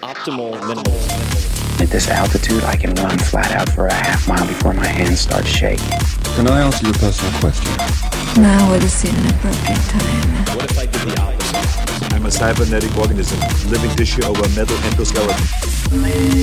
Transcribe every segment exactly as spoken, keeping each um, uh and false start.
Optimal minerals. At this altitude, I can run flat out for a half mile before my hands start shaking. Can I answer your personal question? Now would seem an appropriate time. What if I did the opposite? I'm a cybernetic organism, living tissue over metal endoskeleton.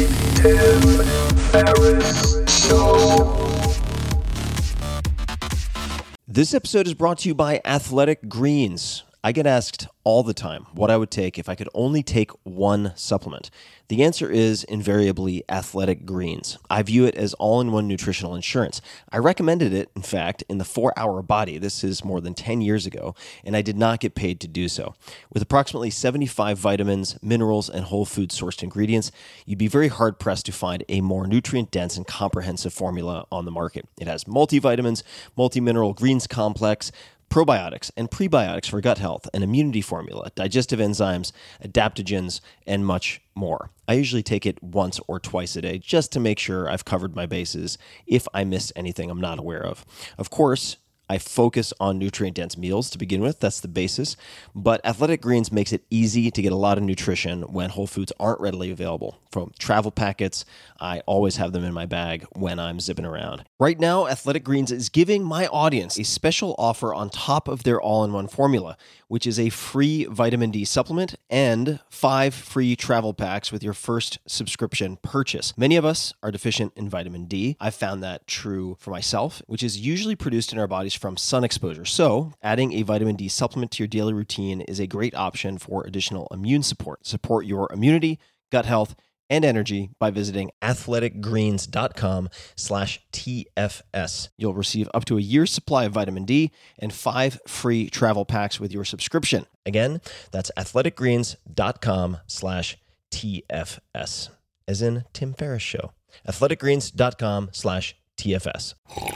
This episode is brought to you by Athletic Greens. I get asked all the time what I would take if I could only take one supplement. The answer is invariably Athletic Greens. I view it as all-in-one nutritional insurance. I recommended it, in fact, in the four hour Body. This is more than ten years ago, and I did not get paid to do so. With approximately seventy-five vitamins, minerals, and whole food-sourced ingredients, you'd be very hard-pressed to find a more nutrient-dense and comprehensive formula on the market. It has multivitamins, multi-mineral greens complex, probiotics and prebiotics for gut health, an immunity formula, digestive enzymes, adaptogens, and much more. I usually take it once or twice a day just to make sure I've covered my bases if I missed anything I'm not aware of. Of course, I focus on nutrient-dense meals to begin with. That's the basis. But Athletic Greens makes it easy to get a lot of nutrition when whole foods aren't readily available. From travel packets, I always have them in my bag when I'm zipping around. Right now, Athletic Greens is giving my audience a special offer on top of their all-in-one formula, which is a free vitamin D supplement and five free travel packs with your first subscription purchase. Many of us are deficient in vitamin D. I've found that true for myself, which is usually produced in our bodies from sun exposure. So adding a vitamin D supplement to your daily routine is a great option for additional immune support. Support your immunity, gut health, and energy by visiting athleticgreens.com slash TFS. You'll receive up to a year's supply of vitamin D and five free travel packs with your subscription. Again, that's athleticgreens.com slash TFS, as in Tim Ferriss Show. athleticgreens.com slash TFS.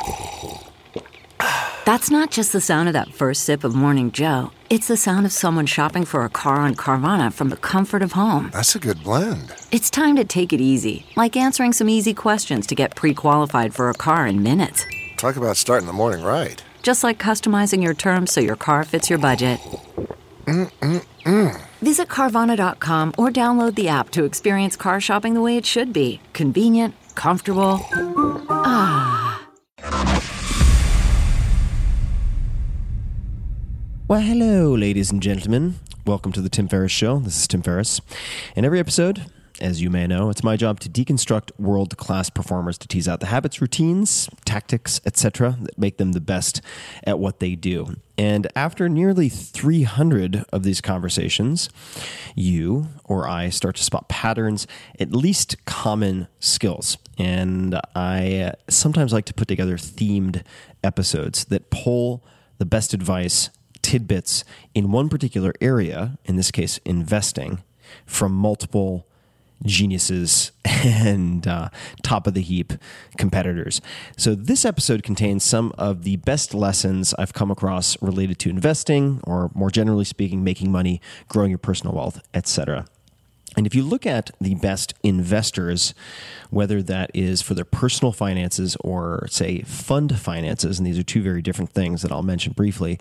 That's not just the sound of that first sip of Morning Joe. It's the sound of someone shopping for a car on Carvana from the comfort of home. That's a good blend. It's time to take it easy, like answering some easy questions to get pre-qualified for a car in minutes. Talk about starting the morning right. Just like customizing your terms so your car fits your budget. Mm-mm-mm. Visit Carvana dot com or download the app to experience car shopping the way it should be. Convenient, comfortable. Ah. Well, hello, ladies and gentlemen. Welcome to the Tim Ferriss Show. This is Tim Ferriss. In every episode, as you may know, it's my job to deconstruct world-class performers to tease out the habits, routines, tactics, et cetera that make them the best at what they do. And after nearly three hundred of these conversations, you or I start to spot patterns, at least common skills. And I sometimes like to put together themed episodes that pull the best advice, tidbits in one particular area, in this case, investing, from multiple geniuses and uh, top-of-the-heap competitors. So this episode contains some of the best lessons I've come across related to investing, or more generally speaking, making money, growing your personal wealth, et cetera. And if you look at the best investors, whether that is for their personal finances or, say, fund finances, and these are two very different things that I'll mention briefly,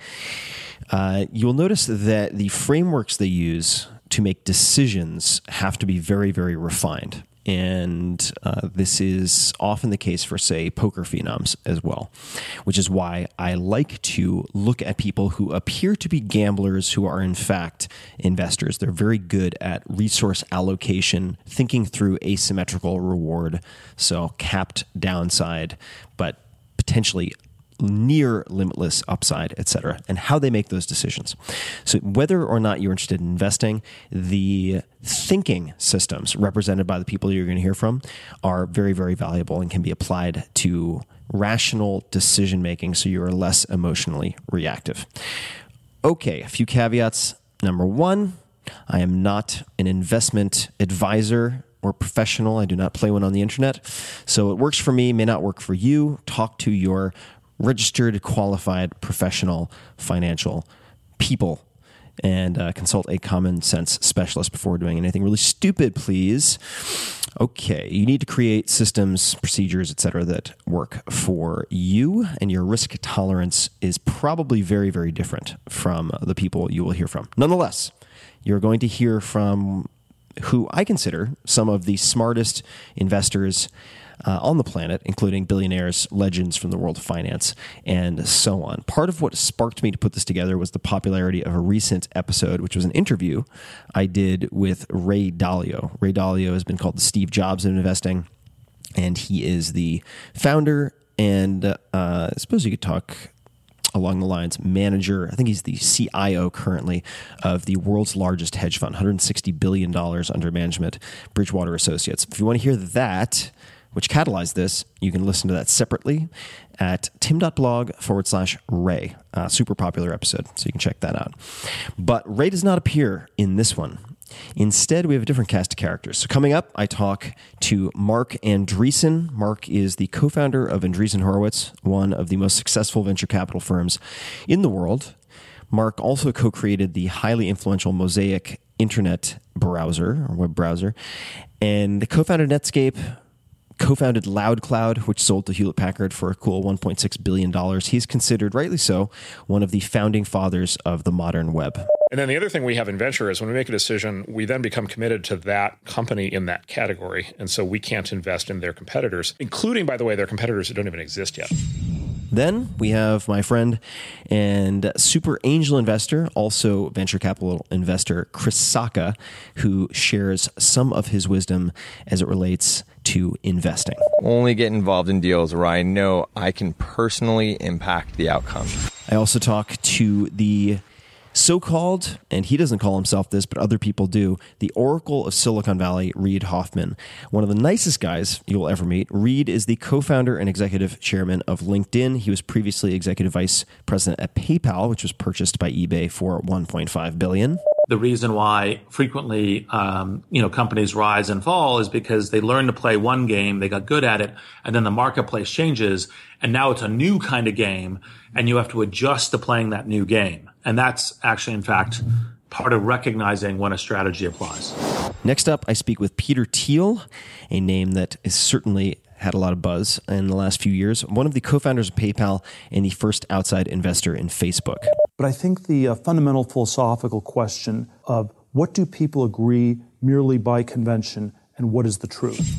uh, you'll notice that the frameworks they use to make decisions have to be very, very refined. And uh, this is often the case for, say, poker phenoms as well, which is why I like to look at people who appear to be gamblers who are, in fact, investors. They're very good at resource allocation, thinking through asymmetrical reward, so capped downside, but potentially near limitless upside, et cetera, and how they make those decisions. So whether or not you're interested in investing, the thinking systems represented by the people you're going to hear from are very, very valuable and can be applied to rational decision-making so you're less emotionally reactive. Okay, a few caveats. Number one, I am not an investment advisor or professional. I do not play one on the internet. So it works for me, may not work for you. Talk to your registered, qualified, professional financial people and uh, consult a common sense specialist before doing anything really stupid, please. Okay, you need to create systems, procedures, et cetera that work for you, and your risk tolerance is probably very, very different from the people you will hear from. Nonetheless, you're going to hear from who I consider some of the smartest investors uh, on the planet, including billionaires, legends from the world of finance, and so on. Part of what sparked me to put this together was the popularity of a recent episode, which was an interview I did with Ray Dalio. Ray Dalio has been called the Steve Jobs of investing, and he is the founder and uh, I suppose you could talk along the lines manager. I think he's the C I O currently of the world's largest hedge fund, one hundred sixty billion dollars under management, Bridgewater Associates. If you want to hear that, which catalyzed this, you can listen to that separately at tim.blog forward slash Ray. Uh, super popular episode, so you can check that out. But Ray does not appear in this one. Instead, we have a different cast of characters. So coming up, I talk to Marc Andreessen. Marc is the co-founder of Andreessen Horowitz, one of the most successful venture capital firms in the world. Marc also co-created the highly influential Mosaic internet browser, or web browser, and co-founded Netscape, co-founded LoudCloud, which sold to Hewlett-Packard for a cool one point six billion dollars. He's considered, rightly so, one of the founding fathers of the modern web. And then the other thing we have in venture is when we make a decision, we then become committed to that company in that category. And so we can't invest in their competitors, including, by the way, their competitors who don't even exist yet. Then we have my friend and super angel investor, also venture capital investor, Chris Sacca, who shares some of his wisdom as it relates to investing. Only get involved in deals where I know I can personally impact the outcome. I also talk to the so-called, and he doesn't call himself this, but other people do, the Oracle of Silicon Valley, Reid Hoffman. One of the nicest guys you'll ever meet. Reid is the co-founder and executive chairman of LinkedIn. He was previously executive vice president at PayPal, which was purchased by eBay for one point five billion dollars. The reason why frequently, um, you know, companies rise and fall is because they learn to play one game, they got good at it, and then the marketplace changes, and now it's a new kind of game, and you have to adjust to playing that new game. And that's actually, in fact, part of recognizing when a strategy applies. Next up, I speak with Peter Thiel, a name that is certainly had a lot of buzz in the last few years, one of the co-founders of PayPal and the first outside investor in Facebook. But I think the uh, fundamental philosophical question of what do people agree merely by convention and what is the truth?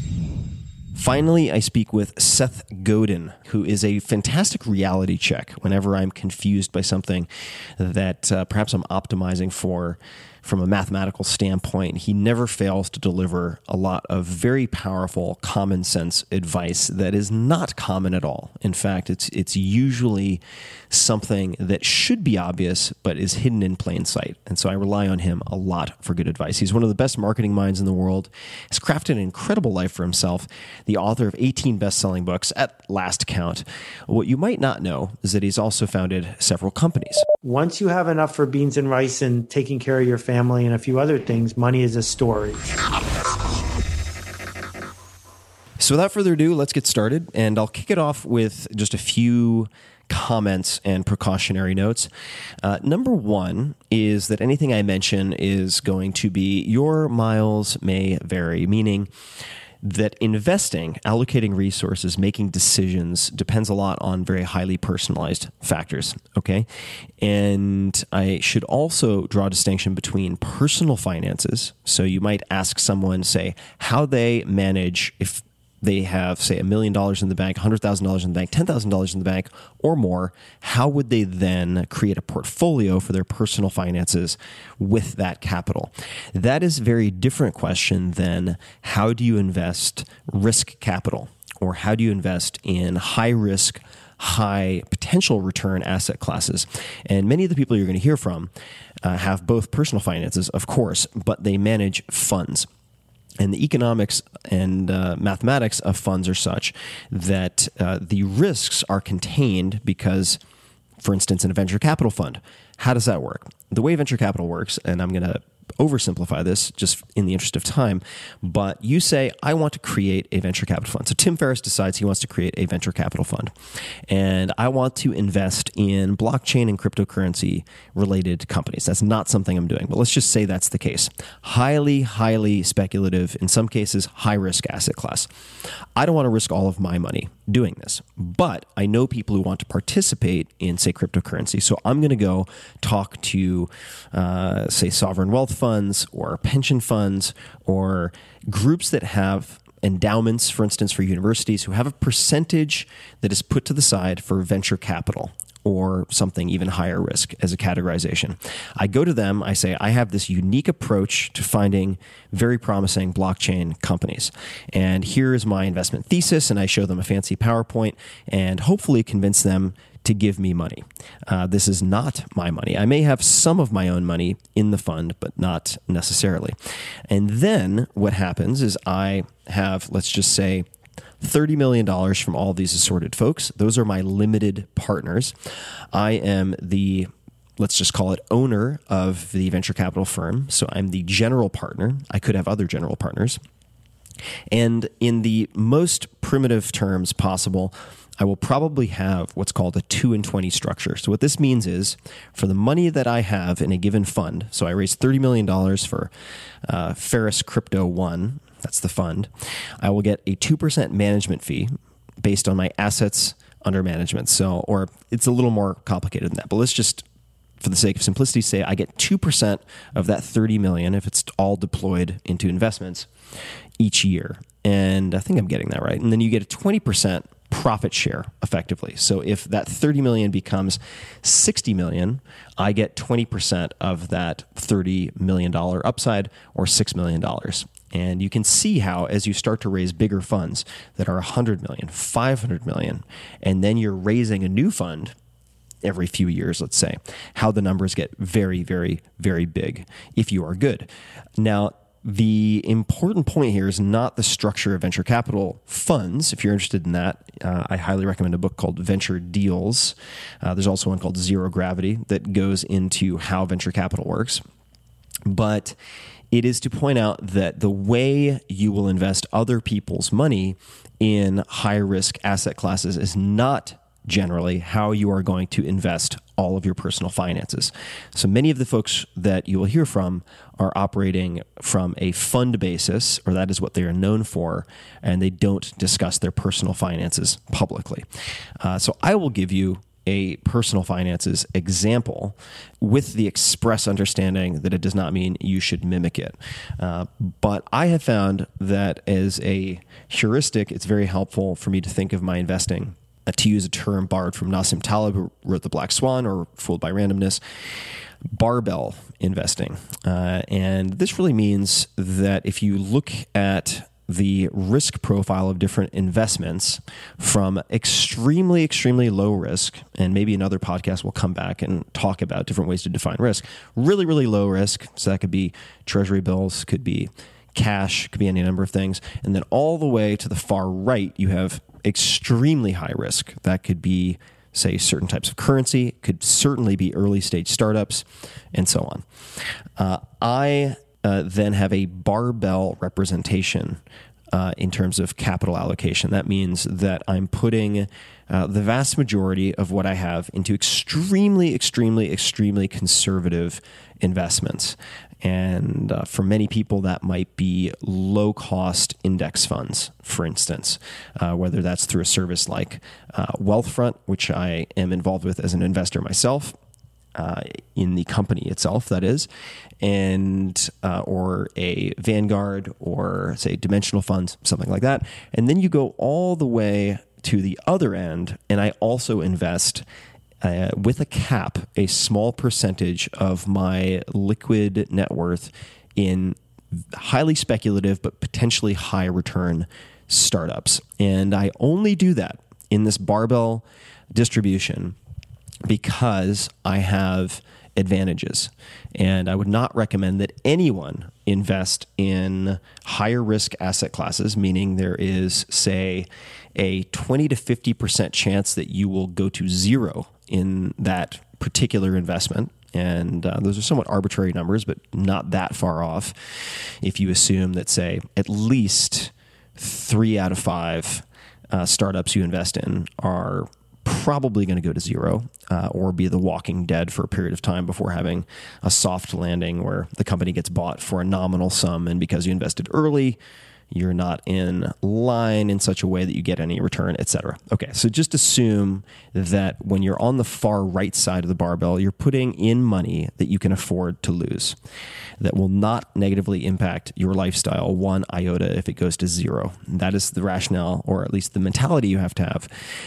Finally, I speak with Seth Godin, who is a fantastic reality check whenever I'm confused by something that uh, perhaps I'm optimizing for from a mathematical standpoint. He never fails to deliver a lot of very powerful common sense advice that is not common at all. In fact, it's it's usually something that should be obvious but is hidden in plain sight. And so I rely on him a lot for good advice. He's one of the best marketing minds in the world. He's crafted an incredible life for himself, the author of eighteen best-selling books at last count. What you might not know is that he's also founded several companies. Once you have enough for beans and rice and taking care of your family and a few other things, money is a story. So without further ado, let's get started. And I'll kick it off with just a few comments and precautionary notes. Uh, number one is that anything I mention is going to be your miles may vary, meaning that investing, allocating resources, making decisions depends a lot on very highly personalized factors, okay? And I should also draw a distinction between personal finances. So you might ask someone, say, how they manage if they have, say, a million dollars in the bank, one hundred thousand dollars in the bank, ten thousand dollars in the bank, or more, how would they then create a portfolio for their personal finances with that capital? That is a very different question than how do you invest risk capital, or how do you invest in high risk, high potential return asset classes. And many of the people you're going to hear from uh, have both personal finances, of course, but they manage funds. And the economics and uh, mathematics of funds are such that uh, the risks are contained because, for instance, in a venture capital fund, how does that work? The way venture capital works, and I'm going to oversimplify this just in the interest of time, but you say, I want to create a venture capital fund. So Tim Ferriss decides he wants to create a venture capital fund. And I want to invest in blockchain and cryptocurrency related companies. That's not something I'm doing, but let's just say that's the case. Highly, highly speculative, in some cases, high risk asset class. I don't want to risk all of my money doing this, but I know people who want to participate in, say, cryptocurrency. So I'm going to go talk to, uh, say, sovereign wealth wealth funds or pension funds or groups that have endowments, for instance, for universities who have a percentage that is put to the side for venture capital or something even higher risk as a categorization. I go to them, I say, I have this unique approach to finding very promising blockchain companies. And here is my investment thesis, and I show them a fancy PowerPoint and hopefully convince them to give me money. Uh, this is not my money. I may have some of my own money in the fund, but not necessarily. And then what happens is I have, let's just say, thirty million dollars from all these assorted folks. Those are my limited partners. I am the, let's just call it, owner of the venture capital firm. So I'm the general partner. I could have other general partners. And in the most primitive terms possible, I will probably have what's called a two and twenty structure. So what this means is for the money that I have in a given fund, so I raised thirty million dollars for uh, Ferris Crypto One, that's the fund, I will get a two percent management fee based on my assets under management. So, or it's a little more complicated than that, but let's just, for the sake of simplicity, say I get two percent of that thirty million if it's all deployed into investments each year. And I think I'm getting that right. And then you get a twenty percent profit share effectively. So if that thirty million becomes sixty million, I get twenty percent of that thirty million dollars upside, or six million dollars. And you can see how as you start to raise bigger funds that are one hundred million, five hundred million, and then you're raising a new fund every few years, let's say, how the numbers get very, very, very big if you are good. Now, the important point here is not the structure of venture capital funds. If you're interested in that, uh, I highly recommend a book called Venture Deals. Uh, there's also one called Zero Gravity that goes into how venture capital works. But it is to point out that the way you will invest other people's money in high-risk asset classes is not generally how you are going to invest all of your personal finances. So many of the folks that you will hear from are operating from a fund basis, or that is what they are known for, and they don't discuss their personal finances publicly. Uh, so I will give you a personal finances example with the express understanding that it does not mean you should mimic it. Uh, but I have found that as a heuristic, it's very helpful for me to think of my investing, uh, to use a term borrowed from Nassim Taleb, who wrote The Black Swan or Fooled by Randomness, barbell investing. Uh, and this really means that if you look at the risk profile of different investments from extremely, extremely low risk, and maybe another podcast will come back and talk about different ways to define risk, really, really low risk. So that could be treasury bills, could be cash, could be any number of things. And then all the way to the far right, you have extremely high risk. That could be, say, certain types of currency, could certainly be early stage startups, and so on. Uh, I Uh, then have a barbell representation uh, in terms of capital allocation. That means that I'm putting uh, the vast majority of what I have into extremely, extremely, extremely conservative investments. And uh, for many people, that might be low-cost index funds, for instance, uh, whether that's through a service like uh, Wealthfront, which I am involved with as an investor myself, Uh, in the company itself, that is, and uh, or a Vanguard or, say, Dimensional funds, something like that. And then you go all the way to the other end, and I also invest uh, with a cap a small percentage of my liquid net worth in highly speculative but potentially high return startups. And I only do that in this barbell distribution because I have advantages. And I would not recommend that anyone invest in higher risk asset classes, meaning there is, say, a twenty to fifty percent chance that you will go to zero in that particular investment. And uh, those are somewhat arbitrary numbers, but not that far off. If you assume that, say, at least three out of five uh, startups you invest in are probably going to go to zero uh, or be the walking dead for a period of time before having a soft landing where the company gets bought for a nominal sum. And because you invested early, you're not in line in such a way that you get any return, et cetera. Okay, so just assume that when you're on the far right side of the barbell, you're putting in money that you can afford to lose, that will not negatively impact your lifestyle one iota if it goes to zero. That is the rationale, or at least the mentality you have to have.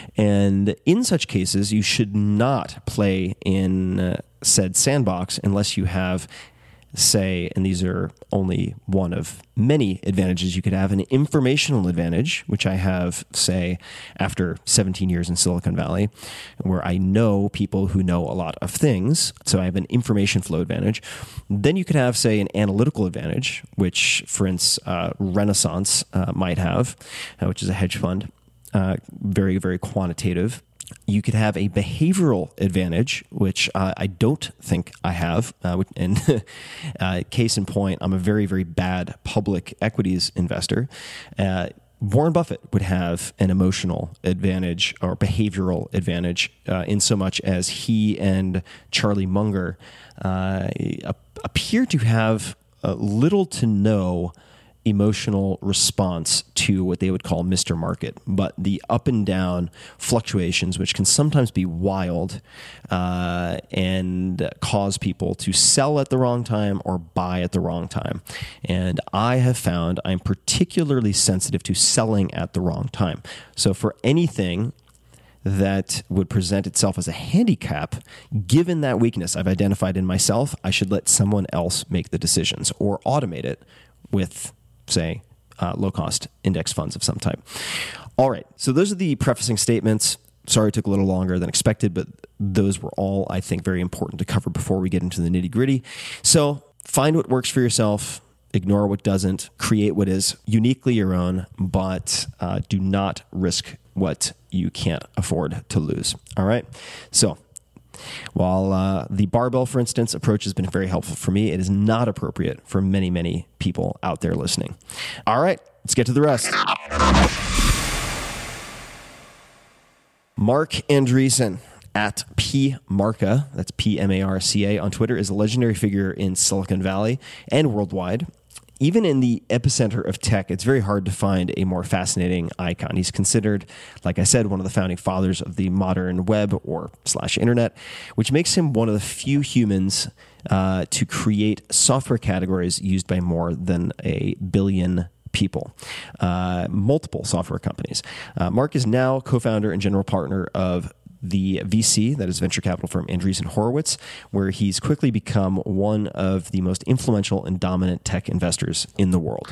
And in such cases, you should not play in uh, said sandbox unless you have, say, and these are only one of many advantages you could have, an informational advantage, which I have, say, after seventeen years in Silicon Valley, where I know people who know a lot of things. So I have an information flow advantage. Then you could have, say, an analytical advantage, which, for instance, uh, Renaissance uh, might have, uh, which is a hedge fund, uh, very, very quantitative. You could have a behavioral advantage, which uh, I don't think I have. Uh, and uh, case in point, I'm a very, very bad public equities investor. Uh, Warren Buffett would have an emotional advantage or behavioral advantage uh, in so much as he and Charlie Munger uh, appear to have uh, little to no emotional response to what they would call Mister Market, but the up and down fluctuations, which can sometimes be wild uh, and cause people to sell at the wrong time or buy at the wrong time. And I have found I'm particularly sensitive to selling at the wrong time. So for anything that would present itself as a handicap, given that weakness I've identified in myself, I should let someone else make the decisions or automate it with, say, uh, low-cost index funds of some type. All right, so those are the prefacing statements. Sorry it took a little longer than expected, but those were all, I think, very important to cover before we get into the nitty-gritty. So find what works for yourself, ignore what doesn't, create what is uniquely your own, but uh, do not risk what you can't afford to lose. All right, so while uh, the barbell, for instance, approach has been very helpful for me, it is not appropriate for many, many people out there listening. All right, let's get to the rest. Marc Andreessen at P Marca, that's P M A R C A on Twitter, is a legendary figure in Silicon Valley and worldwide. Even in the epicenter of tech, it's very hard to find a more fascinating icon. He's considered, like I said, one of the founding fathers of the modern web or slash internet, which makes him one of the few humans uh, to create software categories used by more than a billion people, uh, multiple software companies. Uh, Marc is now co-founder and general partner of the V C, that is venture capital firm Andreessen Horowitz, where he's quickly become one of the most influential and dominant tech investors in the world.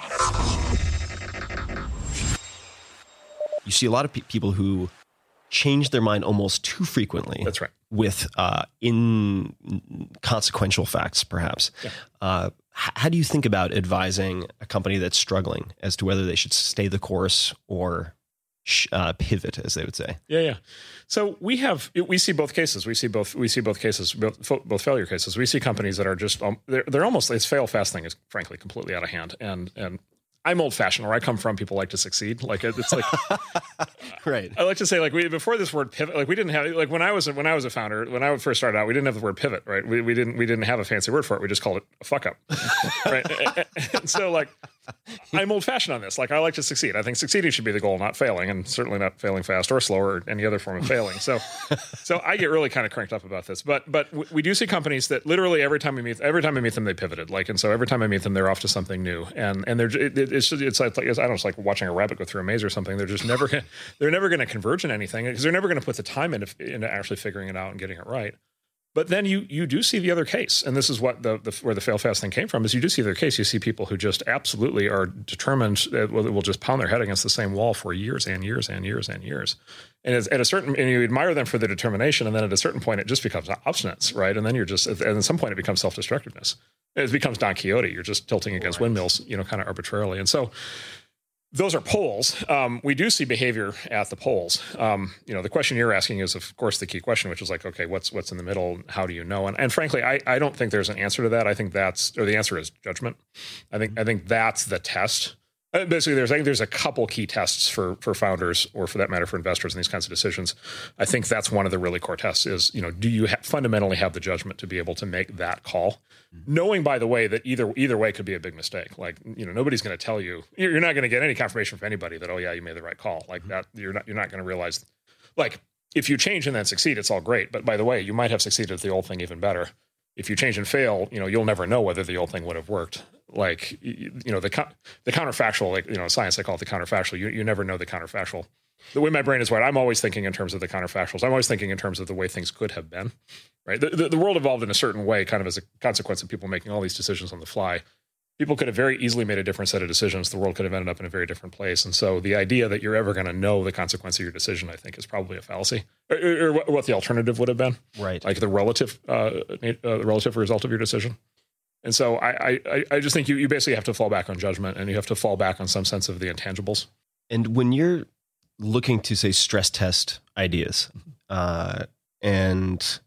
You see a lot of pe- people who change their mind almost too frequently. That's right. With uh, inconsequential facts, perhaps. Yeah. Uh, h- how do you think about advising a company that's struggling as to whether they should stay the course or Uh, pivot, as they would say? Yeah, yeah. So we have we see both cases. We see both we see both cases, both, both failure cases. We see companies that are just um, they're they're almost this fail fast thing is frankly completely out of hand. And and I'm old fashioned. Where I come from, people like to succeed. Like it's like right. I like to say like we before this word pivot. Like we didn't have like when I was when I was a founder when I first started out, we didn't have the word pivot. Right. We we didn't we didn't have a fancy word for it. We just called it a fuck up. Right. and, and so like. I'm old-fashioned on this. Like, I like to succeed. I think succeeding should be the goal, not failing, and certainly not failing fast or slow or any other form of failing. So, so I get really kind of cranked up about this. But, but we do see companies that literally every time we meet, every time we meet them, they pivoted. Like, and so every time I meet them, they're off to something new. And and they're it, it's it's like, it's, I don't know, it's like watching a rabbit go through a maze or something. They're just never gonna, they're never going to converge in anything because they're never going to put the time into into actually figuring it out and getting it right. But then you you do see the other case, and this is what the, the where the fail fast thing came from. Is you do see the other case. You see people who just absolutely are determined that will, will just pound their head against the same wall for years and years and years and years. And at a certain, and you admire them for their determination, and then at a certain point, it just becomes obstinance, right? And then you're just, and at some point, it becomes self-destructiveness. It becomes Don Quixote. You're just tilting against right. windmills, you know, kind of arbitrarily. And so. Those are poles. Um, we do see behavior at the poles. Um, you know, the question you're asking is, of course, the key question, which is like, okay, what's what's in the middle? How do you know? And, and frankly, I, I don't think there's an answer to that. I think that's, or the answer is judgment. I think I think that's the test Uh, basically, there's I think there's a couple key tests for for founders, or for that matter, for investors in these kinds of decisions. I think that's one of the really core tests. Is you know, do you ha- fundamentally have the judgment to be able to make that call, mm-hmm. knowing, by the way, that either either way could be a big mistake. Like you know, nobody's going to tell you. You're, you're not going to get any confirmation from anybody that oh yeah, you made the right call. Like mm-hmm. that, you're not you're not going to realize. Like if you change and then succeed, it's all great. But by the way, you might have succeeded at the old thing even better. If you change and fail, you know, you'll never know whether the old thing would have worked. Like, you, you know, the the counterfactual, like, you know, science, they call it the counterfactual. You, you never know the counterfactual. The way my brain is wired, I'm always thinking in terms of the counterfactuals. I'm always thinking in terms of the way things could have been, right? The, the, the world evolved in a certain way, kind of as a consequence of people making all these decisions on the fly. People could have very easily made a different set of decisions. The world could have ended up in a very different place. And so the idea that you're ever going to know the consequence of your decision, I think, is probably a fallacy, or, or what the alternative would have been. Right. Like the relative, uh, uh, relative result of your decision. And so I, I, I just think you, you basically have to fall back on judgment, and you have to fall back on some sense of the intangibles. And when you're looking to, say, stress test ideas, uh, and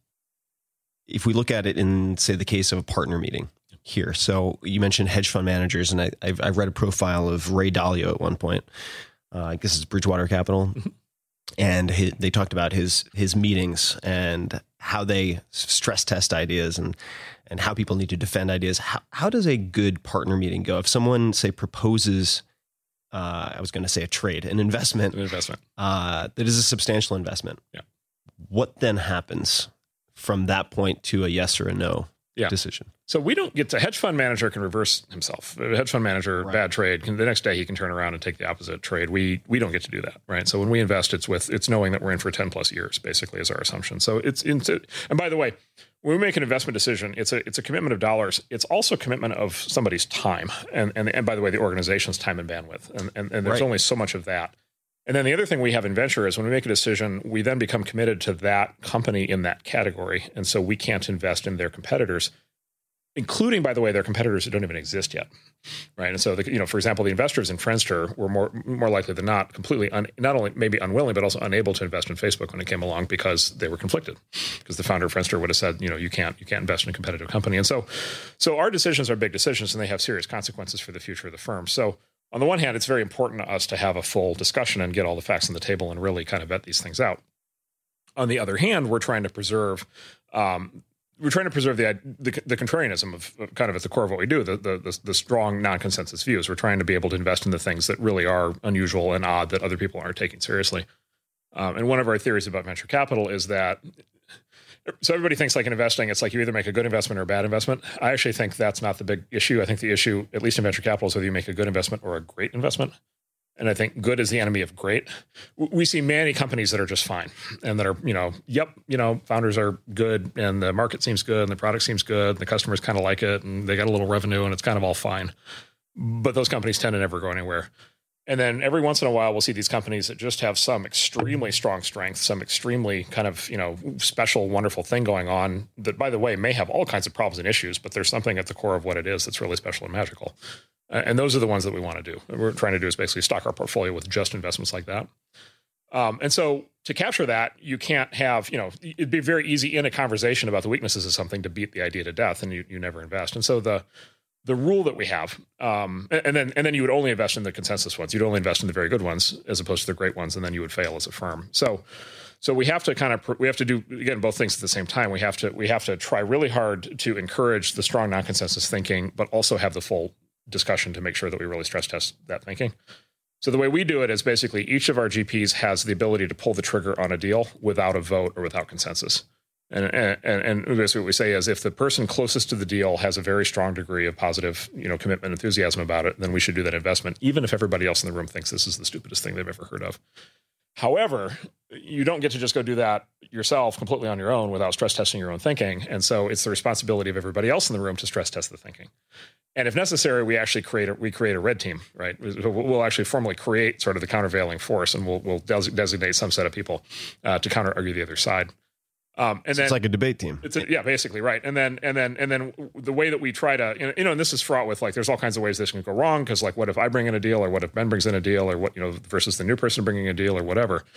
if we look at it in, say, the case of a partner meeting, here. So you mentioned hedge fund managers, and I, I've, I've read a profile of Ray Dalio at one point. Uh, I guess it's Bridgewater Capital. Mm-hmm. And his, they talked about his his meetings and how they stress test ideas and and how people need to defend ideas. How, how does a good partner meeting go? If someone, say, proposes, uh, I was going to say a trade, an investment, an investment uh, that is a substantial investment. Yeah. What then happens from that point to a yes or a no yeah. decision? So we don't get to, hedge fund manager can reverse himself. A hedge fund manager, right. bad trade, can, the next day he can turn around and take the opposite trade. We we don't get to do that, right? So when we invest, it's with it's knowing that we're in for ten plus years, basically, is our assumption. So it's into, and by the way, when we make an investment decision, it's a it's a commitment of dollars. It's also a commitment of somebody's time, and and and by the way, the organization's time and bandwidth, and and, and there's right. only so much of that. And then the other thing we have in venture is when we make a decision, we then become committed to that company in that category, and so we can't invest in their competitors, including, by the way, their competitors that don't even exist yet, right? And so, the, you know, for example, the investors in Friendster were more more likely than not completely un, not only maybe unwilling, but also unable to invest in Facebook when it came along because they were conflicted. Because the founder of Friendster would have said, you know, you can't you can't invest in a competitive company. And so, so our decisions are big decisions, and they have serious consequences for the future of the firm. So, on the one hand, it's very important to us to have a full discussion and get all the facts on the table and really kind of vet these things out. On the other hand, we're trying to preserve. Um, We're trying to preserve the, the the contrarianism of, of kind of at the core of what we do, the the, the, the strong non-consensus views. We're trying to be able to invest in the things that really are unusual and odd that other people aren't taking seriously. Um, and one of our theories about venture capital is that, so everybody thinks like in investing, it's like you either make a good investment or a bad investment. I actually think that's not the big issue. I think the issue, at least in venture capital, is whether you make a good investment or a great investment. And I think good is the enemy of great. We see many companies that are just fine and that are, you know, yep, you know, founders are good and the market seems good and the product seems good and the customers kind of like it and they got a little revenue and it's kind of all fine. But those companies tend to never go anywhere. And then every once in a while, we'll see these companies that just have some extremely strong strength, some extremely kind of, you know, special, wonderful thing going on that, by the way, may have all kinds of problems and issues, but there's something at the core of what it is that's really special and magical. And those are the ones that we want to do. What we're trying to do is basically stock our portfolio with just investments like that. Um, and so to capture that, you can't have, you know, it'd be very easy in a conversation about the weaknesses of something to beat the idea to death, and you, you never invest. And so the the rule that we have, um, and then and then you would only invest in the consensus ones. You'd only invest in the very good ones as opposed to the great ones, and then you would fail as a firm. So so we have to kind of we have to do again both things at the same time. We have to we have to try really hard to encourage the strong non-consensus thinking, but also have the full discussion to make sure that we really stress test that thinking. So the way we do it is basically each of our G Ps has the ability to pull the trigger on a deal without a vote or without consensus. And, and, and basically what we say is if the person closest to the deal has a very strong degree of positive, you know, commitment, enthusiasm about it, then we should do that investment, even if everybody else in the room thinks this is the stupidest thing they've ever heard of. However, you don't get to just go do that yourself completely on your own without stress testing your own thinking. And so it's the responsibility of everybody else in the room to stress test the thinking. And if necessary, we actually create a, we create a red team, right? We'll actually formally create sort of the countervailing force, and we'll, we'll des- designate some set of people uh, to counter argue the other side. Um, and so then it's like a debate team. It's a, yeah, basically, right. And then, and then, and then the way that we try to, you know, and this is fraught with like, there's all kinds of ways this can go wrong. Cause like, what if I bring in a deal, or what if Ben brings in a deal, or what, you know, versus the new person bringing a deal or whatever.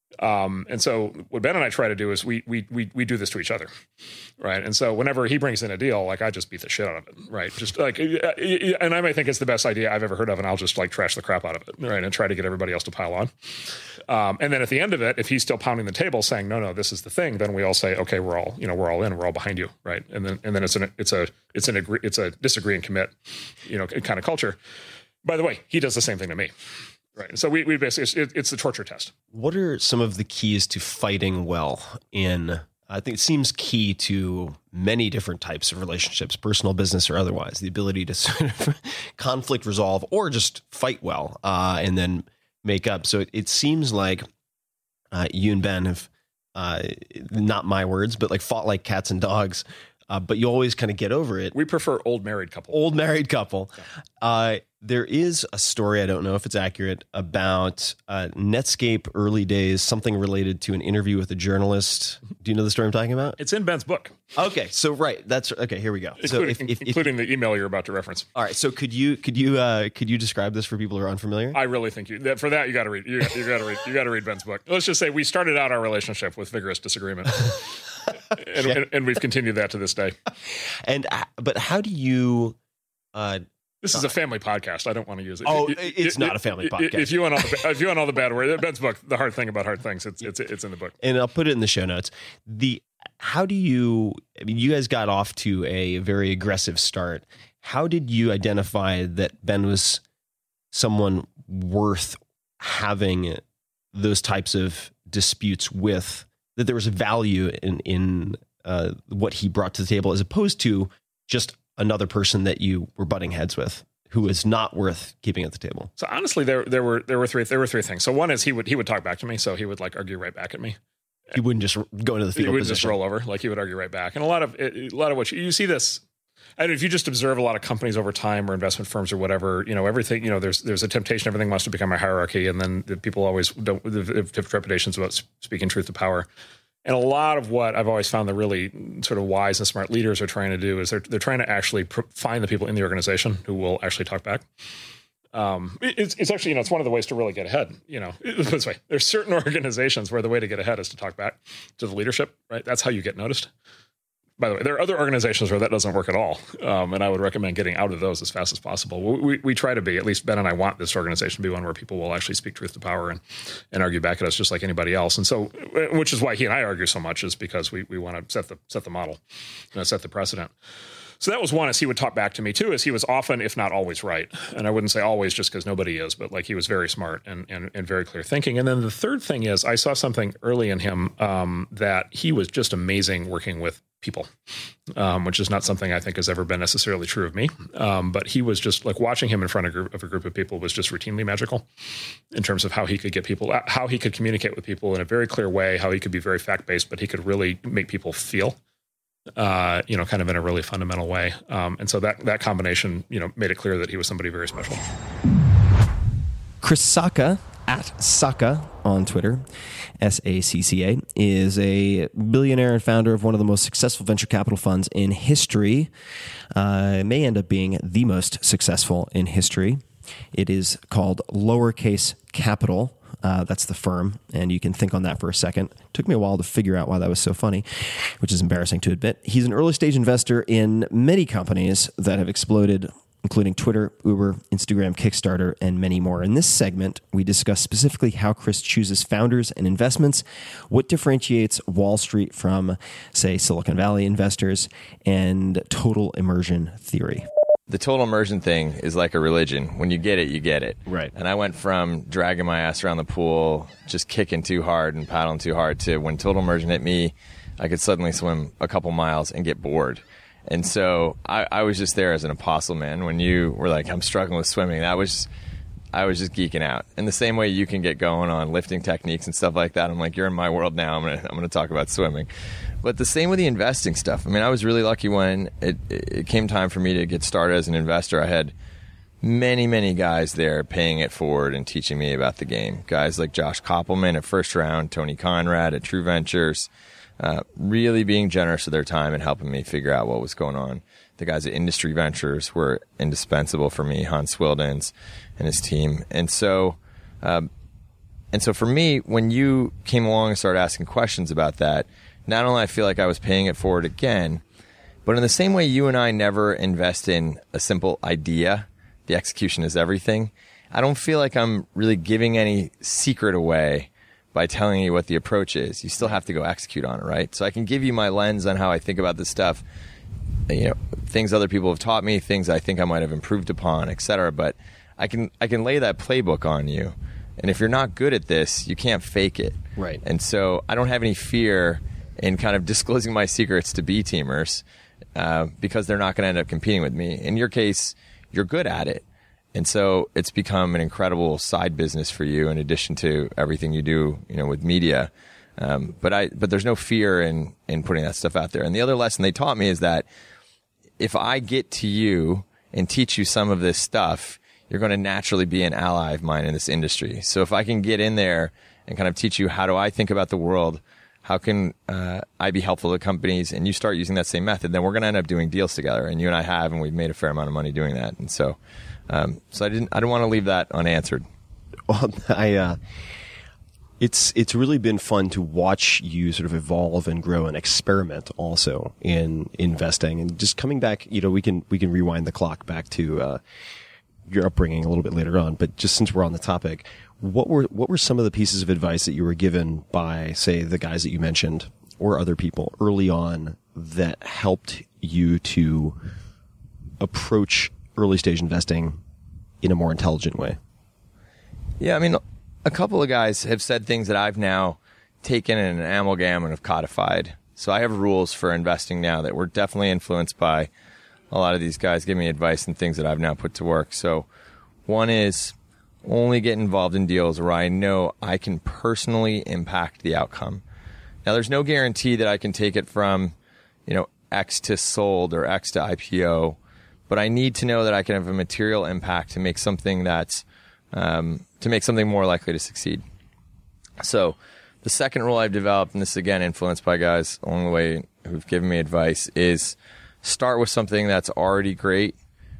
Um, and so what Ben and I try to do is we, we, we, we do this to each other. Right. And so whenever he brings in a deal, like I just beat the shit out of it. Right. Just like, and I might think it's the best idea I've ever heard of. And I'll just like trash the crap out of it. Right. And try to get everybody else to pile on. Um, and then at the end of it, if he's still pounding the table saying, no, no, this is the thing, then we all say, okay, we're all, you know, we're all in, we're all behind you. Right. And then, and then it's an, it's a, it's an agree, it's a disagree and commit, you know, kind of culture. By the way, he does the same thing to me. Right. And so we, we basically, it's, it's the torture test. What are some of the keys to fighting well in, I think it seems key to many different types of relationships, personal, business, or otherwise, the ability to sort of conflict resolve or just fight well uh, and then make up. So it, it seems like uh, you and Ben have, uh, not my words, but like fought like cats and dogs. Uh, but you always kind of get over it. We prefer old married couple. Old married couple. Yeah. Uh, there is a story, I don't know if it's accurate, about uh, Netscape early days, something related to an interview with a journalist. Do you know the story I'm talking about? It's in Ben's book. Okay, so right, that's okay. Here we go. Including, so if, if, including if, the email you're about to reference. All right, so could you could you uh, could you describe this for people who are unfamiliar? I really think you that for that you got to read you, you got to read you got to read Ben's book. Let's just say we started out our relationship with vigorous disagreement. and, and, and we've continued that to this day. And but how do you? Uh, this is a family podcast. I don't want to use it. Oh, it, it's it, not a family podcast. If you want all the if you want all the bad words, Ben's book, The Hard Thing About Hard Things, it's it's it's in the book. And I'll put it in the show notes. The how do you? I mean, you guys got off to a very aggressive start. How did you identify that Ben was someone worth having those types of disputes with? That there was a value in in uh, what he brought to the table, as opposed to just another person that you were butting heads with, who is not worth keeping at the table. So honestly, there there were there were three there were three things. So one is he would he would talk back to me, so he would like argue right back at me. He wouldn't just go into the fetal he would position. Just roll over, like he would argue right back. And a lot of a lot of what you, you see this. And if you just observe a lot of companies over time or investment firms or whatever, you know, everything, you know, there's there's a temptation. Everything wants to become a hierarchy. And then the people always don't have trepidations about speaking truth to power. And a lot of what I've always found the really sort of wise and smart leaders are trying to do is they're, they're trying to actually pr- find the people in the organization who will actually talk back. Um, it's, it's actually, you know, it's one of the ways to really get ahead. You know, this way, there's certain organizations where the way to get ahead is to talk back to the leadership, right? That's how you get noticed. By the way, there are other organizations where that doesn't work at all. Um, and I would recommend getting out of those as fast as possible. We, we, we try to be, at least Ben and I want this organization to be one where people will actually speak truth to power and, and argue back at us just like anybody else. And so, which is why he and I argue so much, is because we, we want to set the, set the model, you know, set the precedent. So that was one, is he would talk back to me too, is he was often, if not always, right. And I wouldn't say always just because nobody is, but like he was very smart and, and, and very clear thinking. And then the third thing is I saw something early in him um, that he was just amazing working with people, um, which is not something I think has ever been necessarily true of me. Um, but he was just like watching him in front of a, group, of a group of people was just routinely magical in terms of how he could get people, how he could communicate with people in a very clear way, how he could be very fact-based, but he could really make people feel. Uh, you know, kind of in a really fundamental way. Um, and so that, that combination, you know, made it clear that he was somebody very special. Chris Sacca, at Sacca on Twitter, S A C C A, is a billionaire and founder of one of the most successful venture capital funds in history. Uh, it may end up being the most successful in history. It is called Lowercase Capital. Uh, that's the firm, and you can think on that for a second. It took me a while to figure out why that was so funny, which is embarrassing to admit. He's an early-stage investor in many companies that have exploded, including Twitter, Uber, Instagram, Kickstarter, and many more. In this segment, we discuss specifically how Chris chooses founders and investments, what differentiates Wall Street from, say, Silicon Valley investors, and total immersion theory. The total immersion thing is like a religion. When you get it, you get it. Right. And I went from dragging my ass around the pool, just kicking too hard and paddling too hard, to when total immersion hit me, I could suddenly swim a couple miles and get bored. And so I, I was just there as an apostle, man. When you were like, I'm struggling with swimming, that was, I was just geeking out. In the same way you can get going on lifting techniques and stuff like that, I'm like, you're in my world now. I'm gonna, I'm gonna talk about swimming. But the same with the investing stuff. I mean, I was really lucky when it, it came time for me to get started as an investor. I had many, many guys there paying it forward and teaching me about the game. Guys like Josh Koppelman at First Round, Tony Conrad at True Ventures, uh, really being generous with their time and helping me figure out what was going on. The guys at Industry Ventures were indispensable for me, Hans Wildens and his team. And so, um, and so for me, when you came along and started asking questions about that, not only I feel like I was paying it forward again, but in the same way you and I never invest in a simple idea, the execution is everything, I don't feel like I'm really giving any secret away by telling you what the approach is. You still have to go execute on it, right? So I can give you my lens on how I think about this stuff, you know, things other people have taught me, things I think I might have improved upon, et cetera. But I can I can lay that playbook on you. And if you're not good at this, you can't fake it. Right. And so I don't have any fear in kind of disclosing my secrets to B-teamers uh, because they're not going to end up competing with me. In your case, you're good at it. And so it's become an incredible side business for you in addition to everything you do, you know, with media. Um, but I, but there's no fear in, in putting that stuff out there. And the other lesson they taught me is that if I get to you and teach you some of this stuff, you're going to naturally be an ally of mine in this industry. So if I can get in there and kind of teach you how do I think about the world, how can uh, I be helpful to companies, and you start using that same method, then we're going to end up doing deals together. And you and I have, and we've made a fair amount of money doing that. And so, um, so I didn't, I didn't want to leave that unanswered. Well, I, uh, it's it's really been fun to watch you sort of evolve and grow and experiment also in investing. And just coming back, you know, we can we can rewind the clock back to uh, your upbringing a little bit later on. But just since we're on the topic, what were what were some of the pieces of advice that you were given by, say, the guys that you mentioned or other people early on that helped you to approach early stage investing in a more intelligent way? Yeah, I mean, a couple of guys have said things that I've now taken in an amalgam and have codified. So I have rules for investing now that were definitely influenced by a lot of these guys giving me advice and things that I've now put to work. So one is only get involved in deals where I know I can personally impact the outcome. Now, there's no guarantee that I can take it from, you know, X to sold or X to I P O, but I need to know that I can have a material impact to make something that's um, to make something more likely to succeed. So the second rule I've developed, and this is again influenced by guys along the way who've given me advice, is start with something that's already great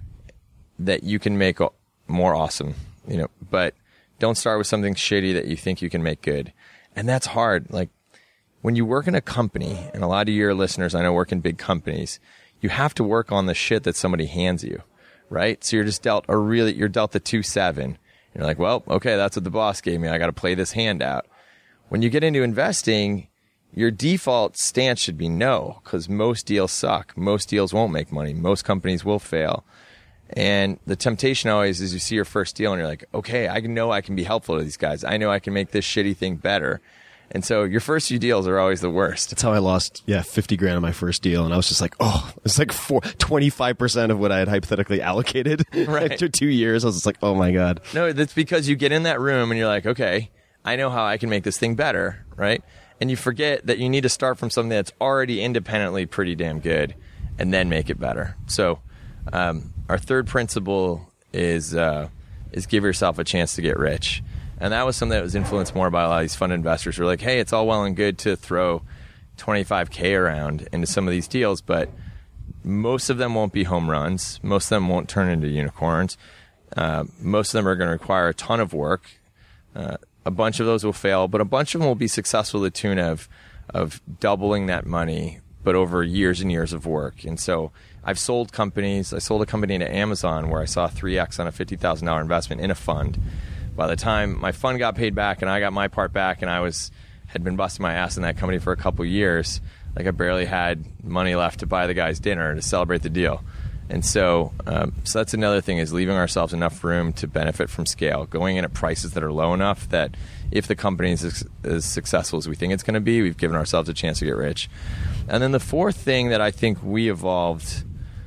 that you can make more awesome, you know, but don't start with something shitty that you think you can make good. And that's hard. Like when you work in a company, and a lot of your listeners I know work in big companies, you have to work on the shit that somebody hands you, right? So you're just dealt a really, you're dealt the two seven. You're like, well, okay, that's what the boss gave me. I got to play this hand out. When you get into investing, your default stance should be no, because most deals suck. Most deals won't make money. Most companies will fail. And the temptation always is you see your first deal and you're like, okay, I know I can be helpful to these guys. I know I can make this shitty thing better. And so your first few deals are always the worst. That's how I lost, yeah, fifty grand on my first deal. And I was just like, oh, it's like four, twenty-five percent of what I had hypothetically allocated right. after two years. I was just like, oh my God. No, that's because you get in that room and you're like, okay, I know how I can make this thing better, right? And you forget that you need to start from something that's already independently pretty damn good and then make it better. So um, our third principle is uh, is give yourself a chance to get rich. And that was something that was influenced more by a lot of these fund investors who are like, hey, it's all well and good to throw twenty-five K around into some of these deals, but most of them won't be home runs. Most of them won't turn into unicorns. Uh, most of them are going to require a ton of work. Uh, a bunch of those will fail, but a bunch of them will be successful to the tune of, of doubling that money, but over years and years of work. And so I've sold companies. I sold a company to Amazon where I saw three X on a fifty thousand dollars investment in a fund. By the time my fund got paid back and I got my part back and I was had been busting my ass in that company for a couple of years, like I barely had money left to buy the guy's dinner to celebrate the deal. And so um, so that's another thing, is leaving ourselves enough room to benefit from scale, going in at prices that are low enough that if the company is as successful as we think it's going to be, we've given ourselves a chance to get rich. And then the fourth thing that I think we evolved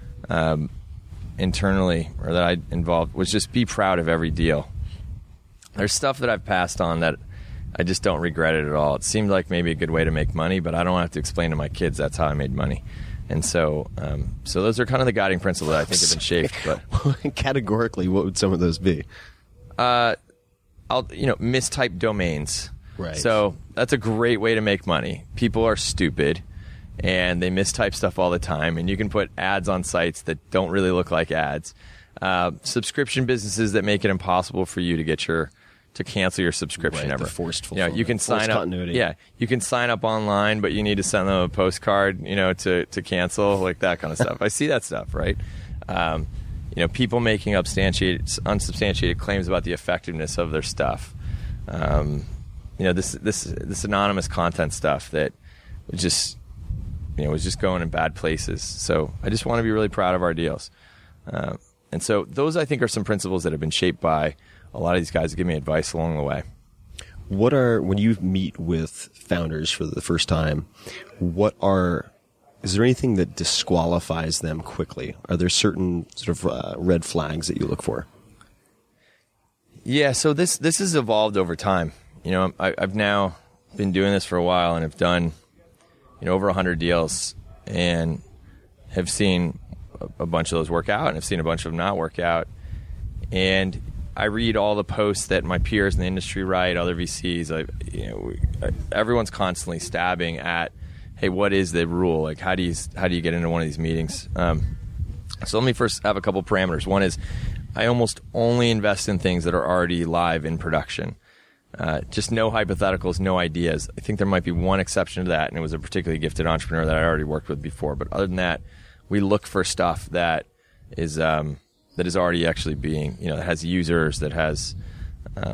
um, internally, or that I involved, was just be proud of every deal. There's stuff that I've passed on that I just don't regret it at all. It seemed like maybe a good way to make money, but I don't have to explain to my kids that's how I made money. And so um, so those are kind of the guiding principles that I think have been shaped. But categorically, what would some of those be? Uh, I'll you know, mistyped domains. Right. So that's a great way to make money. People are stupid, and they mistype stuff all the time, and you can put ads on sites that don't really look like ads. Uh, subscription businesses that make it impossible for you to get your to cancel your subscription Right, ever. the forced Yeah, you can fulfillment, sign forced up. continuity. Yeah, you can sign up online, but you need to send them a postcard, you know, to to cancel, like that kind of stuff. I see that stuff, right? Um, you know, people making unsubstantiated, unsubstantiated claims about the effectiveness of their stuff. Um, you know, this this this anonymous content stuff that was just, you know, was just going in bad places. So I just want to be really proud of our deals. Uh, and so those, I think, are some principles that have been shaped by a lot of these guys that give me advice along the way. What are, when you meet with founders for the first time, what are, is there anything that disqualifies them quickly? Are there certain sort of uh, red flags that you look for? Yeah, so this this has evolved over time. You know, I, I've now been doing this for a while and have done, you know, over one hundred deals and have seen a, a bunch of those work out and have seen a bunch of them not work out. And I read all the posts that my peers in the industry write, other V Cs. I, you know, we, I, everyone's constantly stabbing at, hey, what is the rule? Like, how do you how do you get into one of these meetings? Um, so let me first have a couple parameters. One is, I almost only invest in things that are already live in production. Uh, just no hypotheticals, no ideas. I think there might be one exception to that, and it was a particularly gifted entrepreneur that I already worked with before. But other than that, we look for stuff that is um, that is already actually being, you know, that has users, that has uh,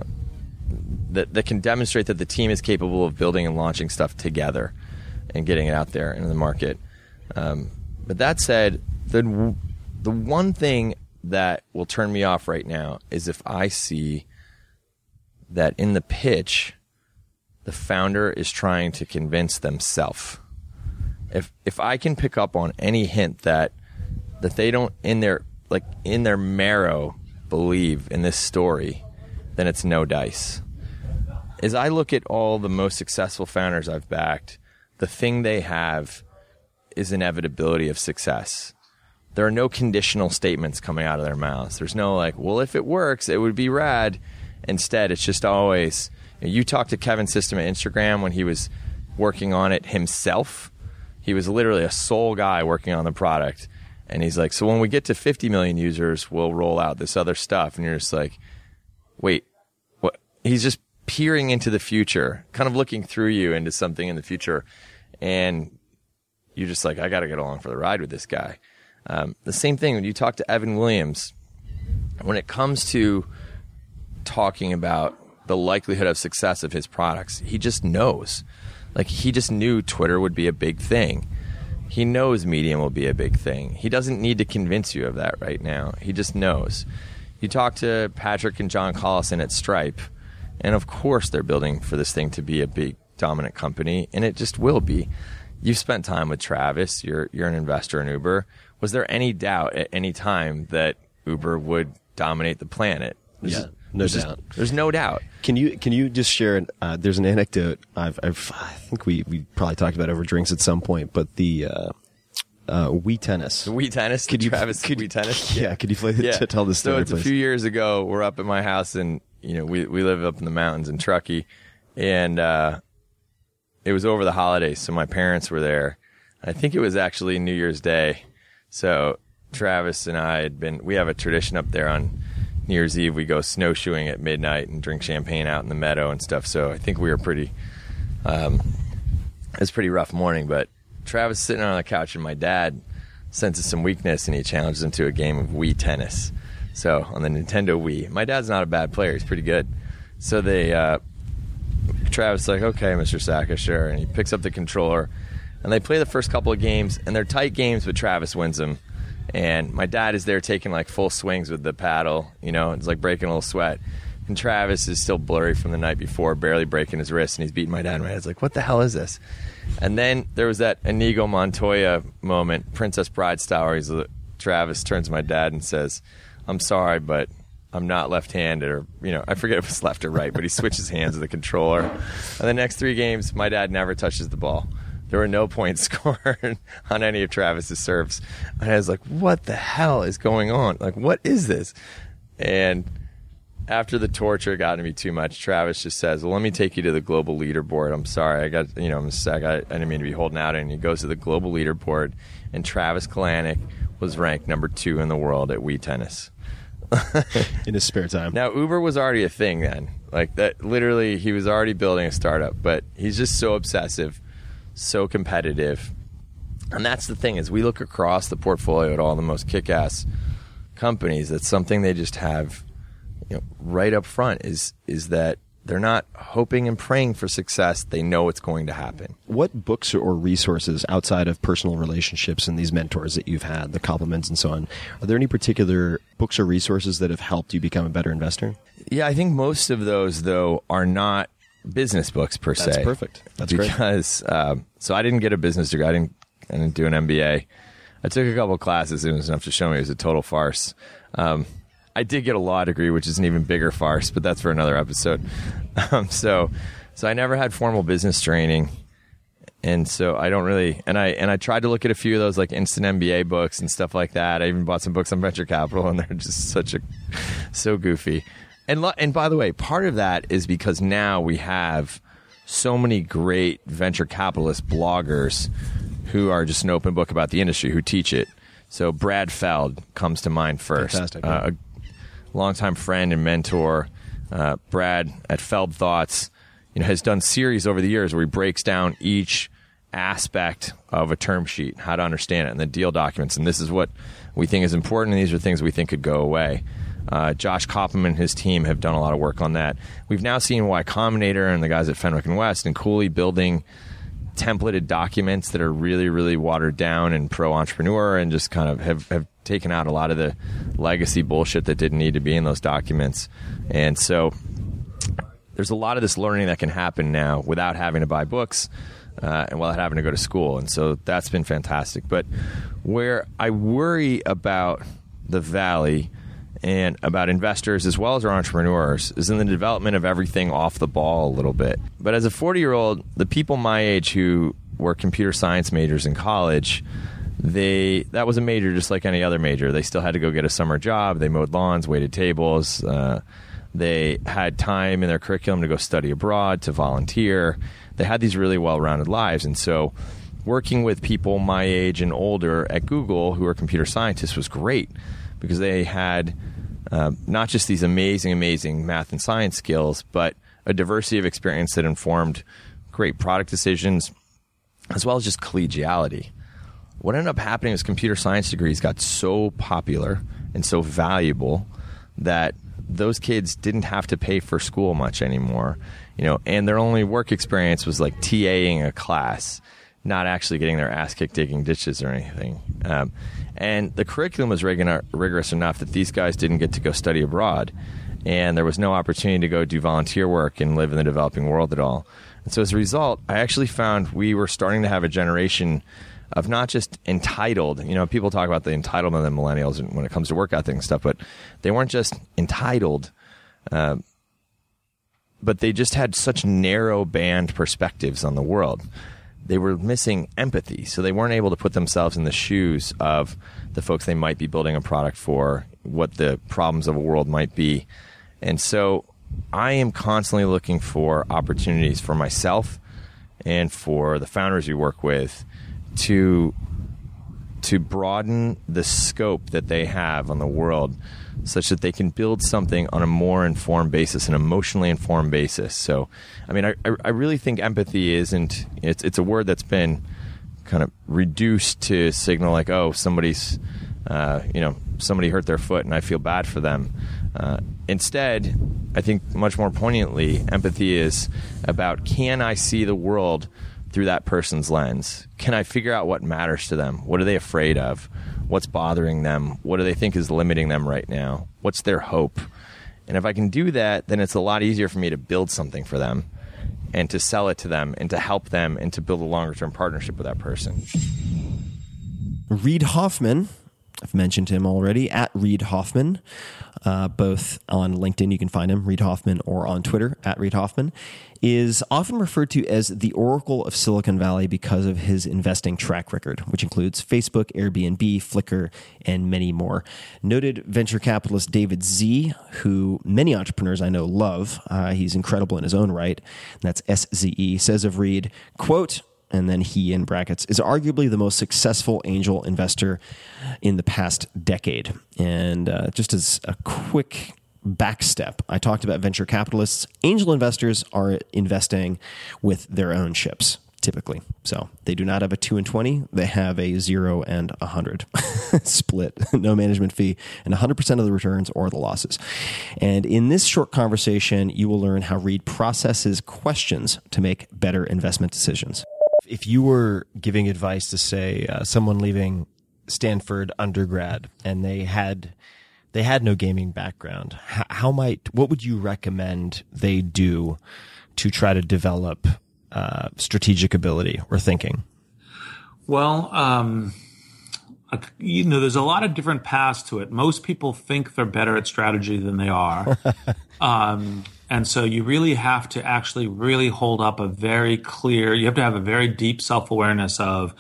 that that can demonstrate that the team is capable of building and launching stuff together and getting it out there into the market. Um, but that said, the the one thing that will turn me off right now is if I see that in the pitch, the founder is trying to convince themselves. If if I can pick up on any hint that that they don't in their like in their marrow believe in this story, then it's no dice. As I look at all the most successful founders I've backed, the thing they have is inevitability of success. There are no conditional statements coming out of their mouths. There's no like, well, if it works, it would be rad. Instead, it's just always, you know, you talk to Kevin System at Instagram when he was working on it himself. He was literally a sole guy working on the product. And he's like, so when we get to fifty million users, we'll roll out this other stuff. And you're just like, wait, what? He's just peering into the future, kind of looking through you into something in the future. And you're just like, I got to get along for the ride with this guy. Um, the same thing when you talk to Evan Williams, when it comes to talking about the likelihood of success of his products, he just knows. Like, he just knew Twitter would be a big thing. He knows Medium will be a big thing. He doesn't need to convince you of that right now. He just knows. You talk to Patrick and John Collison at Stripe, and of course they're building for this thing to be a big, dominant company, and it just will be. You've spent time with Travis. You're you're an investor in Uber. Was there any doubt at any time that Uber would dominate the planet? There's Yeah, just, no there's doubt. Just, there's no doubt. Can you can you just share? Uh, there's an anecdote. I've, I've I think we we probably talked about it over drinks at some point, but the uh, uh, Wii Tennis. The Wii Tennis. Could the you Travis could, Wii Tennis? Yeah. Could you play, Yeah. to tell the story, So it's please? a few years ago. We're up at my house, and you know we we live up in the mountains in Truckee, and uh, it was over the holidays, so my parents were there. I think it was actually New Year's Day. So Travis and I had been. We have a tradition up there on New Year's Eve. We go snowshoeing at midnight and drink champagne out in the meadow and stuff. So I think we were pretty. Um, it was a pretty rough morning, but Travis is sitting on the couch, and my dad senses some weakness, and he challenges him to a game of Wii Tennis. So on the Nintendo Wii, my dad's not a bad player; he's pretty good. So they, uh, Travis is like, "Okay, Mister Saka, sure," and he picks up the controller, and they play the first couple of games, and they're tight games, but Travis wins them. And my dad is there taking like full swings with the paddle, you know, it's like breaking a little sweat. And Travis is still blurry from the night before, barely breaking his wrist, and he's beating my dad. And my dad's like, what the hell is this? And then there was that Inigo Montoya moment, Princess Bride style, where he's, Travis turns to my dad and says, I'm sorry, but I'm not left-handed, or, you know, I forget if it's left or right, but he switches hands with the controller. And the next three games, my dad never touches the ball. There were no points scored on any of Travis's serves. And I was like, what the hell is going on? Like, what is this? And after the torture got to me too much, Travis just says, well, let me take you to the global leaderboard. I'm sorry. I got, you know, I'm I, got, I didn't mean to be holding out. And he goes to the global leaderboard, and Travis Kalanick was ranked number two in the world at Wii Tennis. In his spare time. Now, Uber was already a thing then. Like that, literally, he was already building a startup, but he's just so obsessive, so competitive. And that's the thing, is we look across the portfolio at all the most kick-ass companies. That's something they just have, you know, right up front is is that they're not hoping and praying for success. They know it's going to happen. What books or resources outside of personal relationships and these mentors that you've had, the compliments and so on, are there any particular books or resources that have helped you become a better investor? Yeah, I think most of those, though, are not business books per se. That's perfect. That's great. Because, um, so I didn't get a business degree. I didn't, I didn't do an M B A. I took a couple of classes, and it was enough to show me it was a total farce. Um, I did get a law degree, which is an even bigger farce, but that's for another episode. Um, so, so I never had formal business training, and so I don't really. And I and I tried to look at a few of those like instant M B A books and stuff like that. I even bought some books on venture capital, and they're just such a so goofy. And lo- and by the way, part of that is because now we have so many great venture capitalist bloggers who are just an open book about the industry, who teach it. So Brad Feld comes to mind first. Fantastic. Uh, a longtime friend and mentor. Uh, Brad at Feld Thoughts, you know, has done series over the years where he breaks down each aspect of a term sheet, how to understand it, and the deal documents. And this is what we think is important, and these are things we think could go away. Uh, Josh Koppelman and his team have done a lot of work on that. We've now seen Y Combinator and the guys at Fenwick and West and Cooley building templated documents that are really, really watered down and pro-entrepreneur, and just kind of have, have taken out a lot of the legacy bullshit that didn't need to be in those documents. And so there's a lot of this learning that can happen now without having to buy books uh, and without having to go to school. And so that's been fantastic. But where I worry about the Valley and about investors as well as our entrepreneurs is in the development of everything off the ball a little bit. But as a forty-year-old, the people my age who were computer science majors in college, they that was a major just like any other major. They still had to go get a summer job. They mowed lawns, waited tables. Uh, they had time in their curriculum to go study abroad, to volunteer. They had these really well-rounded lives. And so working with people my age and older at Google who are computer scientists was great, because they had uh, not just these amazing, amazing math and science skills, but a diversity of experience that informed great product decisions, as well as just collegiality. What ended up happening is computer science degrees got so popular and so valuable that those kids didn't have to pay for school much anymore, you know, and their only work experience was like TAing a class, not actually getting their ass kicked digging ditches or anything. Um, and the curriculum was rig- rigorous enough that these guys didn't get to go study abroad, and there was no opportunity to go do volunteer work and live in the developing world at all. And so as a result, I actually found we were starting to have a generation of not just entitled, you know, people talk about the entitlement of the millennials when it comes to work ethic and stuff, but they weren't just entitled, uh, but they just had such narrow band perspectives on the world. They were missing empathy, so they weren't able to put themselves in the shoes of the folks they might be building a product for, what the problems of a world might be. And so I am constantly looking for opportunities for myself and for the founders we work with to to broaden the scope that they have on the world, such that they can build something on a more informed basis, an emotionally informed basis. So, I mean, I, I really think empathy isn't, it's, it's a word that's been kind of reduced to signal like, oh, somebody's, uh, you know, somebody hurt their foot and I feel bad for them. Uh, instead, I think much more poignantly, empathy is about, can I see the world through that person's lens? Can I figure out what matters to them? What are they afraid of? What's bothering them? What do they think is limiting them right now? What's their hope? And if I can do that, then it's a lot easier for me to build something for them and to sell it to them and to help them and to build a longer-term partnership with that person. Reid Hoffman, I've mentioned him already, at Reid Hoffman, uh, both on LinkedIn, you can find him, Reid Hoffman, or on Twitter, at Reid Hoffman, is often referred to as the Oracle of Silicon Valley because of his investing track record, which includes Facebook, Airbnb, Flickr, and many more. Noted venture capitalist David Z, who many entrepreneurs I know love, uh, he's incredible in his own right, and that's S Z E, says of Reid, quote, and then he, in brackets, is arguably the most successful angel investor in the past decade. And uh, just as a quick backstep. I talked about venture capitalists. Angel investors are investing with their own chips, typically. So they do not have a two and twenty. They have a zero and one hundred split, no management fee, and one hundred percent of the returns or the losses. And in this short conversation, you will learn how Reed processes questions to make better investment decisions. If you were giving advice to, say, uh, someone leaving Stanford undergrad and they had they had no gaming background, how, how might what would you recommend they do to try to develop uh, strategic ability or thinking? Well, um, you know, there's a lot of different paths to it. Most people think they're better at strategy than they are. um, and so you really have to actually really hold up a very clear, you have to have a very deep self-awareness of,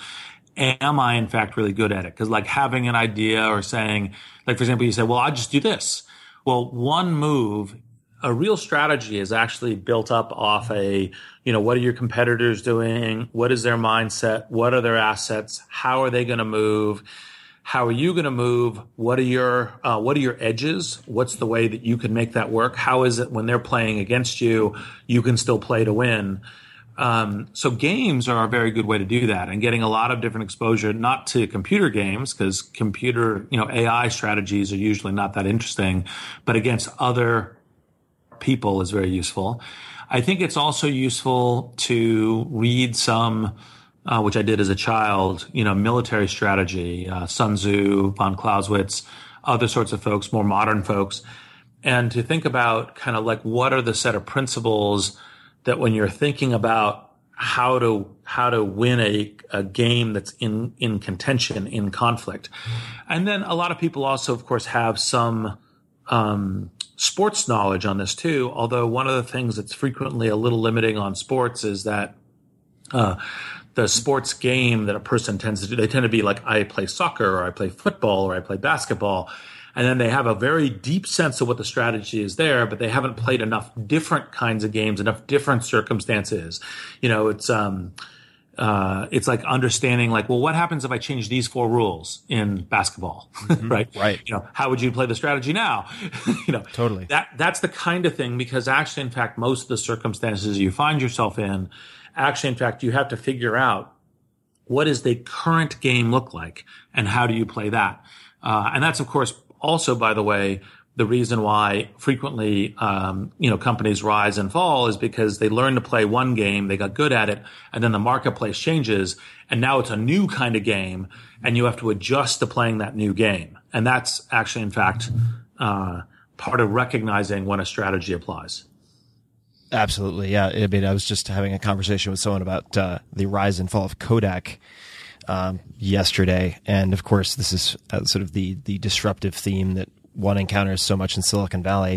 am I in fact really good at it? Because like having an idea or saying, like, for example, you say, well, I just do this. Well, one move, a real strategy is actually built up off a, you know, what are your competitors doing? What is their mindset? What are their assets? How are they going to move? How are you going to move? What are your, uh, what are your edges? What's the way that you can make that work? How is it when they're playing against you, you can still play to win? Um, so games are a very good way to do that, and getting a lot of different exposure, not to computer games, because computer, you know, A I strategies are usually not that interesting, but against other people is very useful. I think it's also useful to read some, uh, which I did as a child, you know, military strategy, uh, Sun Tzu, von Clausewitz, other sorts of folks, more modern folks, and to think about kind of like what are the set of principles that when you're thinking about how to how to win a, a game that's in, in contention, in conflict. And then a lot of people also, of course, have some um, sports knowledge on this too, although one of the things that's frequently a little limiting on sports is that uh, the sports game that a person tends to do, they tend to be like, I play soccer, or I play football, or I play basketball. And then they have a very deep sense of what the strategy is there, but they haven't played enough different kinds of games, enough different circumstances. You know, it's, um, uh, it's like understanding like, well, what happens if I change these four rules in basketball? Mm-hmm. Right. Right. You know, how would you play the strategy now? you know, totally. That, that's the kind of thing, because actually, in fact, most of the circumstances you find yourself in, actually, in fact, you have to figure out what does the current game look like and how do you play that? Uh, and that's, of course, also, by the way, the reason why frequently, um, you know, companies rise and fall is because they learn to play one game, they got good at it, and then the marketplace changes, and now it's a new kind of game, and you have to adjust to playing that new game. And that's actually, in fact, uh, part of recognizing when a strategy applies. Absolutely, yeah. I mean, I was just having a conversation with someone about uh, the rise and fall of Kodak Um, yesterday. And of course, this is uh, sort of the, the disruptive theme that one encounters so much in Silicon Valley.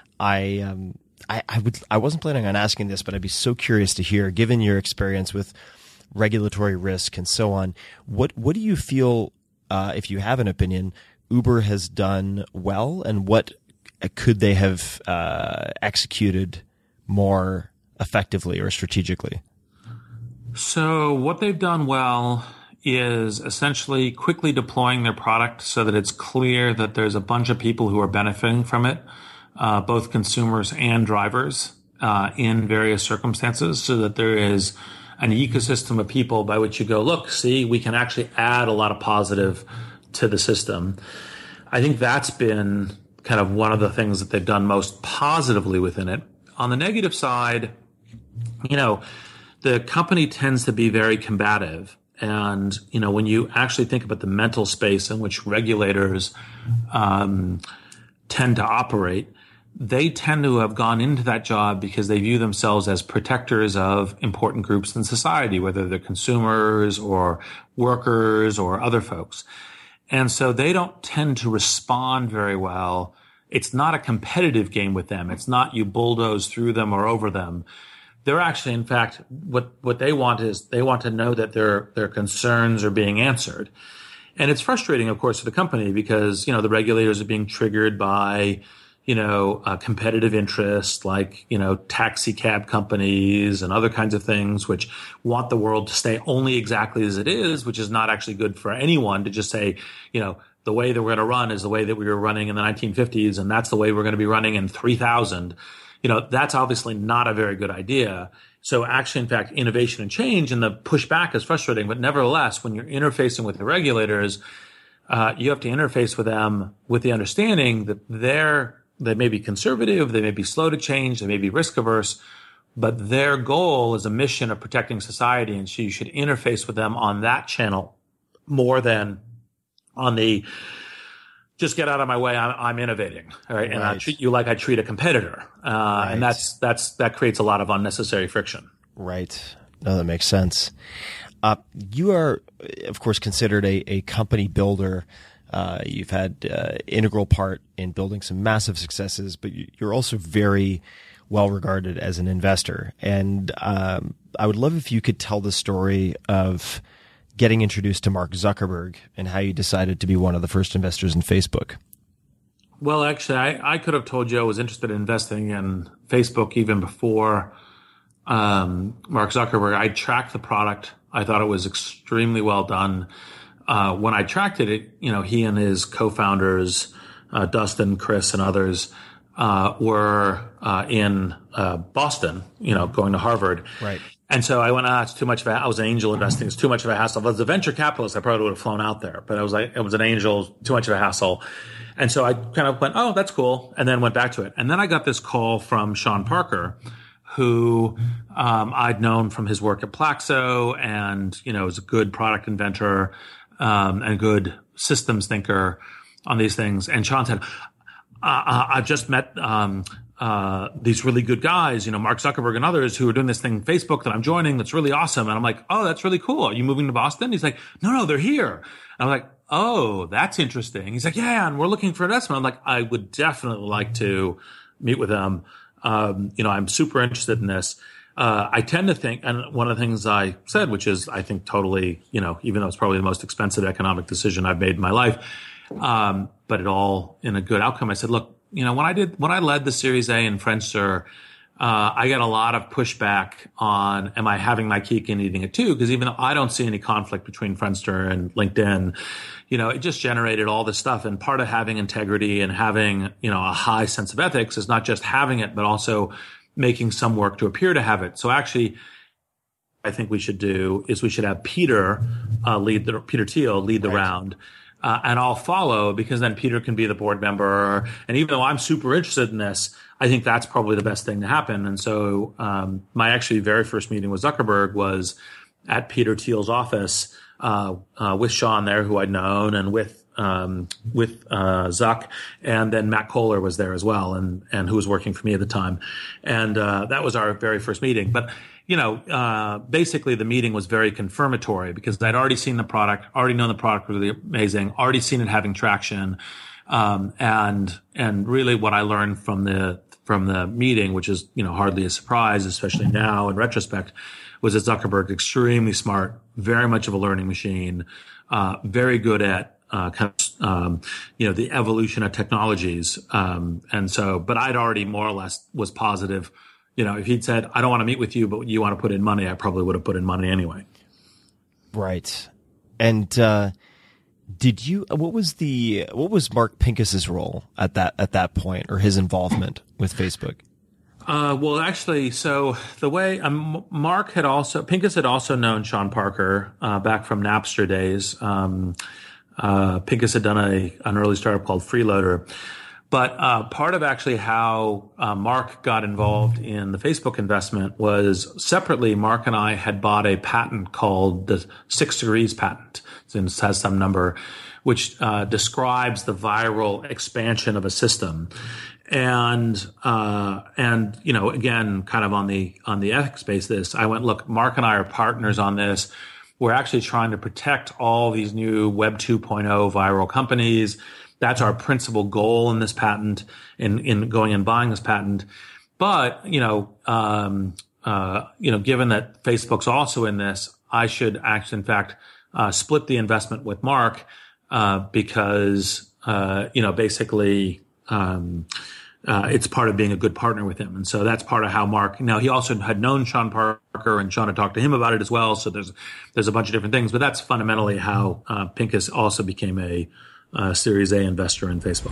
I, um, I, I would, I wasn't planning on asking this, but I'd be so curious to hear, given your experience with regulatory risk and so on, what, what do you feel, uh, if you have an opinion, Uber has done well, and what could they have, uh, executed more effectively or strategically? So what they've done well is essentially quickly deploying their product so that it's clear that there's a bunch of people who are benefiting from it, uh, both consumers and drivers, uh, in various circumstances, so that there is an ecosystem of people by which you go, look, see, we can actually add a lot of positive to the system. I think that's been kind of one of the things that they've done most positively within it. On the negative side, you know, the company tends to be very combative. And, you know, when you actually think about the mental space in which regulators um, tend to operate, they tend to have gone into that job because they view themselves as protectors of important groups in society, whether they're consumers or workers or other folks. And so they don't tend to respond very well. It's not a competitive game with them. It's not you bulldoze through them or over them. They're actually, in fact, what, what they want is they want to know that their, their concerns are being answered. And it's frustrating, of course, for the company because, you know, the regulators are being triggered by, you know, uh, competitive interests like, you know, taxi cab companies and other kinds of things, which want the world to stay only exactly as it is, which is not actually good for anyone to just say, you know, the way that we're going to run is the way that we were running in the nineteen fifties, and that's the way we're going to be running in three thousand. You know, that's obviously not a very good idea. So actually, in fact, innovation and change and the pushback is frustrating. But nevertheless, when you're interfacing with the regulators, uh, you have to interface with them with the understanding that they're, they may be conservative, they may be slow to change, they may be risk averse, but their goal is a mission of protecting society. And so you should interface with them on that channel more than on the just get out of my way. I'm, I'm innovating, all right? right? And I treat you like I treat a competitor, uh, right. and that's that's that creates a lot of unnecessary friction. Right. No, that makes sense. Uh, you are, of course, considered a, a company builder. Uh, you've had uh, integral part in building some massive successes, but you're also very well regarded as an investor. And um, I would love if you could tell the story of getting introduced to Mark Zuckerberg and how you decided to be one of the first investors in Facebook. Well, actually, I, I could have told you I was interested in investing in Facebook even before um, Mark Zuckerberg. I tracked the product. I thought it was extremely well done. Uh, when I tracked it, it, you know, he and his co-founders, uh, Dustin, Chris, and others, uh, were uh, in uh, Boston, you know, going to Harvard. Right. And so I went, ah, it's too much of a, I was an angel investing. It's too much of a hassle. If I was a venture capitalist, I probably would have flown out there, but I was like, it was an angel, too much of a hassle. And so I kind of went, oh, that's cool. And then went back to it. And then I got this call from Sean Parker, who, um, I'd known from his work at Plaxo and, you know, is a good product inventor, um, and a good systems thinker on these things. And Sean said, uh, I've just met, um, Uh, these really good guys, you know, Mark Zuckerberg and others who are doing this thing, Facebook, that I'm joining. That's really awesome. And I'm like, oh, that's really cool. Are you moving to Boston? He's like, no, no, they're here. And I'm like, oh, that's interesting. He's like, yeah, and we're looking for investment. I'm like, I would definitely like to meet with them. Um, you know, I'm super interested in this. Uh, I tend to think, and one of the things I said, which is, I think totally, you know, even though it's probably the most expensive economic decision I've made in my life, um, but it all in a good outcome. I said, look, you know, when I did, when I led the Series A in Friendster, uh, I got a lot of pushback on, am I having my cake and eating it too? Because even though I don't see any conflict between Friendster and LinkedIn, you know, it just generated all this stuff. And part of having integrity and having, you know, a high sense of ethics is not just having it, but also making some work to appear to have it. So actually, I think we should do is we should have Peter, uh, lead the, Peter Thiel lead the right. round. Uh, and I'll follow, because then Peter can be the board member. And even though I'm super interested in this, I think that's probably the best thing to happen. And so, um, my actually very first meeting with Zuckerberg was at Peter Thiel's office, uh, uh, with Sean there, who I'd known, and with, um, with, uh, Zuck. And then Matt Kohler was there as well, and, and who was working for me at the time. And, uh, that was our very first meeting. But, you know, uh, basically the meeting was very confirmatory, because I'd already seen the product, already known the product was really amazing, already seen it having traction. Um, and, and really what I learned from the, from the meeting, which is, you know, hardly a surprise, especially now in retrospect, was that Zuckerberg extremely smart, very much of a learning machine, uh, very good at, uh, kind of, um, you know, the evolution of technologies. Um, and so, but I'd already more or less was positive. You know, if he'd said, I don't want to meet with you, but you want to put in money, I probably would have put in money anyway. Right. And, uh, did you, what was the, what was Mark Pincus's role at that, at that point, or his involvement with Facebook? Uh, well, actually, so the way, um, Mark had also, Pincus had also known Sean Parker, uh, back from Napster days. Um, uh, Pincus had done a, an early startup called Freeloader. But uh, part of actually how uh, Mark got involved in the Facebook investment was separately, Mark and I had bought a patent called the Six Degrees patent. It has some number, which uh, describes the viral expansion of a system. And, uh, and, you know, again, kind of on the, on the ethics basis, I went, look, Mark and I are partners on this. We're actually trying to protect all these new Web two point oh viral companies. That's our principal goal in this patent, in, in going and buying this patent. But, you know, um, uh, you know, given that Facebook's also in this, I should actually, in fact, uh, split the investment with Mark, uh, because, uh, you know, basically, um, uh, it's part of being a good partner with him. And so that's part of how Mark, now he also had known Sean Parker, and Sean had talked to him about it as well. So there's, there's a bunch of different things, but that's fundamentally how, uh, Pincus also became a, uh, Series A investor in Facebook.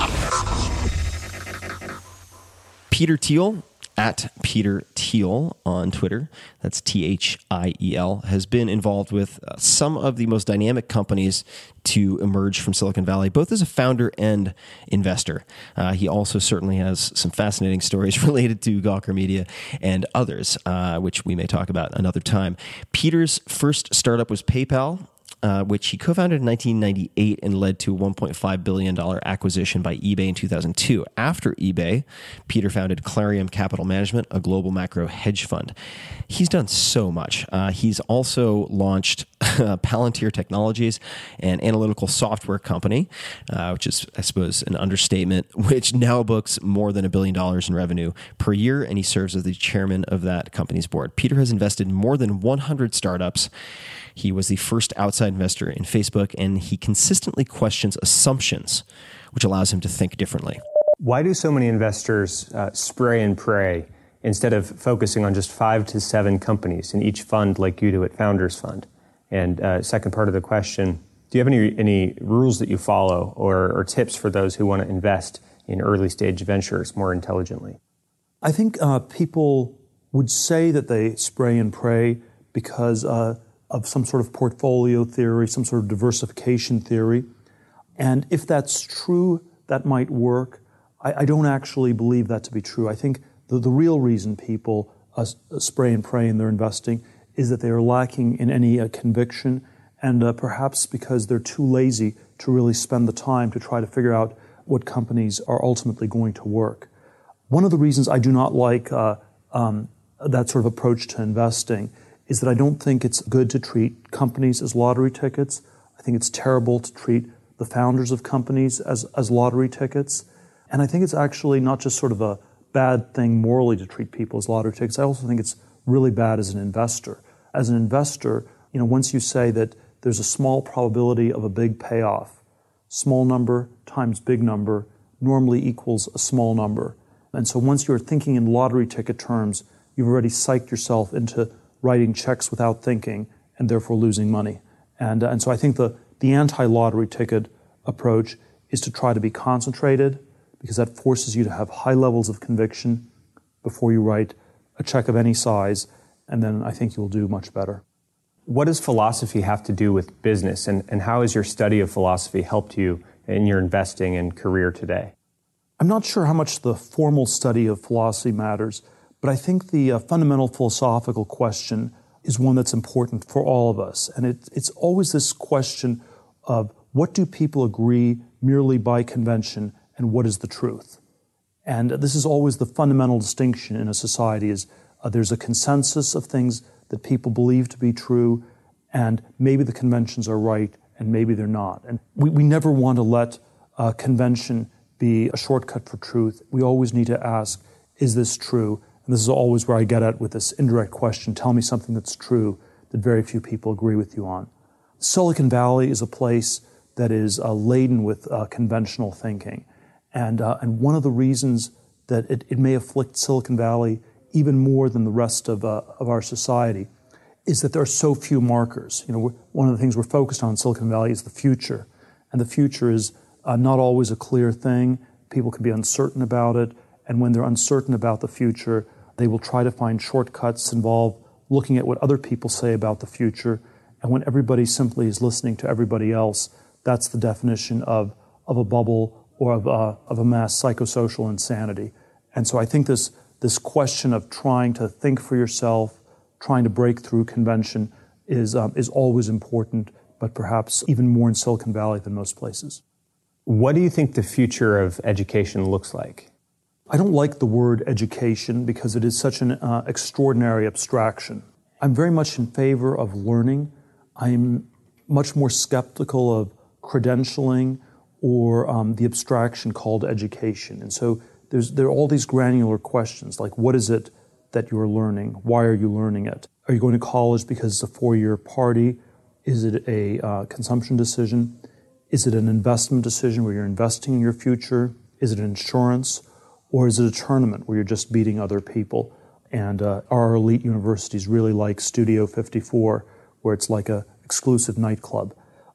Peter Thiel, at Peter Thiel on Twitter, that's T H I E L, has been involved with uh, some of the most dynamic companies to emerge from Silicon Valley, both as a founder and investor. Uh, he also certainly has some fascinating stories related to Gawker Media and others, uh, which we may talk about another time. Peter's first startup was PayPal, Uh, which he co-founded in nineteen ninety-eight and led to a one point five billion dollars acquisition by eBay in two thousand two. After eBay, Peter founded Clarium Capital Management, a global macro hedge fund. He's done so much. Uh, he's also launched uh, Palantir Technologies, an analytical software company, uh, which is, I suppose, an understatement, which now books more than a billion dollars in revenue per year, and he serves as the chairman of that company's board. Peter has invested in more than one hundred startups. He was the first outside investor in Facebook, and he consistently questions assumptions, which allows him to think differently. Why do so many investors uh, spray and pray instead of focusing on just five to seven companies in each fund like you do at Founders Fund? And uh, second part of the question, do you have any any rules that you follow or, or tips for those who want to invest in early stage ventures more intelligently? I think uh, people would say that they spray and pray because uh, of some sort of portfolio theory, some sort of diversification theory. And if that's true, that might work. I, I don't actually believe that to be true. I think the, the real reason people uh, spray and pray in their investing is that they are lacking in any uh, conviction, and uh, perhaps because they're too lazy to really spend the time to try to figure out what companies are ultimately going to work. One of the reasons I do not like uh, um, that sort of approach to investing is that I don't think it's good to treat companies as lottery tickets. I think it's terrible to treat the founders of companies as, as lottery tickets. And I think it's actually not just sort of a bad thing morally to treat people as lottery tickets. I also think it's really bad as an investor. As an investor, you know, once you say that there's a small probability of a big payoff, small number times big number normally equals a small number. And so once you're thinking in lottery ticket terms, you've already psyched yourself into writing checks without thinking and therefore losing money. And, uh, and so I think the, the anti-lottery ticket approach is to try to be concentrated, because that forces you to have high levels of conviction before you write a check of any size, and then I think you'll do much better. What does philosophy have to do with business, and, and how has your study of philosophy helped you in your investing and career today? I'm not sure how much the formal study of philosophy matters, but I think the uh, fundamental philosophical question is one that's important for all of us. And it, it's always this question of what do people agree merely by convention and what is the truth? And this is always the fundamental distinction in a society is uh, there's a consensus of things that people believe to be true, and maybe the conventions are right and maybe they're not. And we, we never want to let uh, convention be a shortcut for truth. We always need to ask, is this true? And this is always where I get at with this indirect question, tell me something that's true that very few people agree with you on. Silicon Valley is a place that is uh, laden with uh, conventional thinking. And, uh, and one of the reasons that it, it may afflict Silicon Valley even more than the rest of, uh, of our society is that there are so few markers. You know, one of the things we're focused on in Silicon Valley is the future. And the future is uh, not always a clear thing. People can be uncertain about it. And when they're uncertain about the future, they will try to find shortcuts involve looking at what other people say about the future. And when everybody simply is listening to everybody else, that's the definition of, of a bubble or of a, of a mass psychosocial insanity. And so I think this, this question of trying to think for yourself, trying to break through convention is, um, is always important, but perhaps even more in Silicon Valley than most places. What do you think the future of education looks like? I don't like the word education because it is such an uh, extraordinary abstraction. I'm very much in favor of learning. I'm much more skeptical of credentialing or um, the abstraction called education. And so there's, there are all these granular questions, like what is it that you're learning? Why are you learning it? Are you going to college because it's a four-year party? Is it a uh, consumption decision? Is it an investment decision where you're investing in your future? Is it insurance? Or is it a tournament where you're just beating other people? And uh, our elite universities really like Studio fifty-four, where it's like an exclusive nightclub.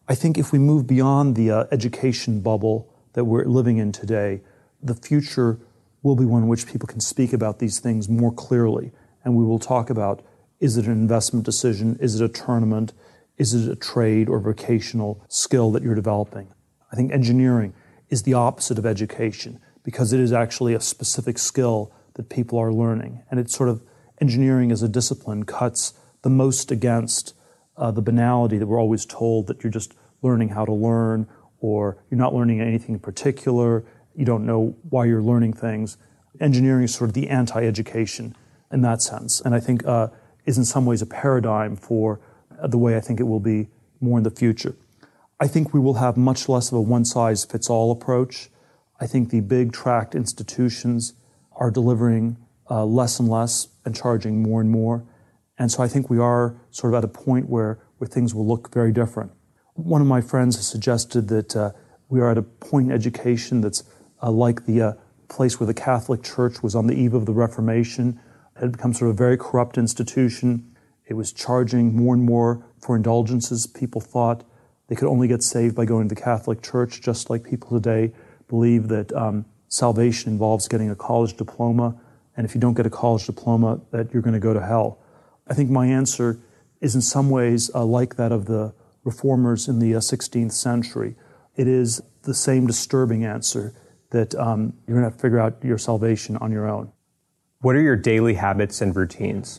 I think if we move beyond the uh, education bubble that we're living in today, the future will be one in which people can speak about these things more clearly. And we will talk about, is it an investment decision? Is it a tournament? Is it a trade or vocational skill that you're developing? I think engineering is the opposite of education because it is actually a specific skill that people are learning. And it's sort of, engineering as a discipline cuts the most against uh, the banality that we're always told that you're just learning how to learn, or you're not learning anything in particular, you don't know why you're learning things. Engineering is sort of the anti-education in that sense. And I think uh, is in some ways a paradigm for the way I think it will be more in the future. I think we will have much less of a one-size-fits-all approach. I think the big tract institutions are delivering uh, less and less and charging more and more. And so I think we are sort of at a point where, where things will look very different. One of my friends has suggested that uh, we are at a point in education that's uh, like the uh, place where the Catholic Church was on the eve of the Reformation. It had become sort of a very corrupt institution. It was charging more and more for indulgences. People thought they could only get saved by going to the Catholic Church, just like people today believe that um, salvation involves getting a college diploma, and if you don't get a college diploma, that you're going to go to hell. I think my answer is in some ways uh, like that of the reformers in the uh, sixteenth century. It is the same disturbing answer that um, you're going to have to figure out your salvation on your own. What are your daily habits and routines?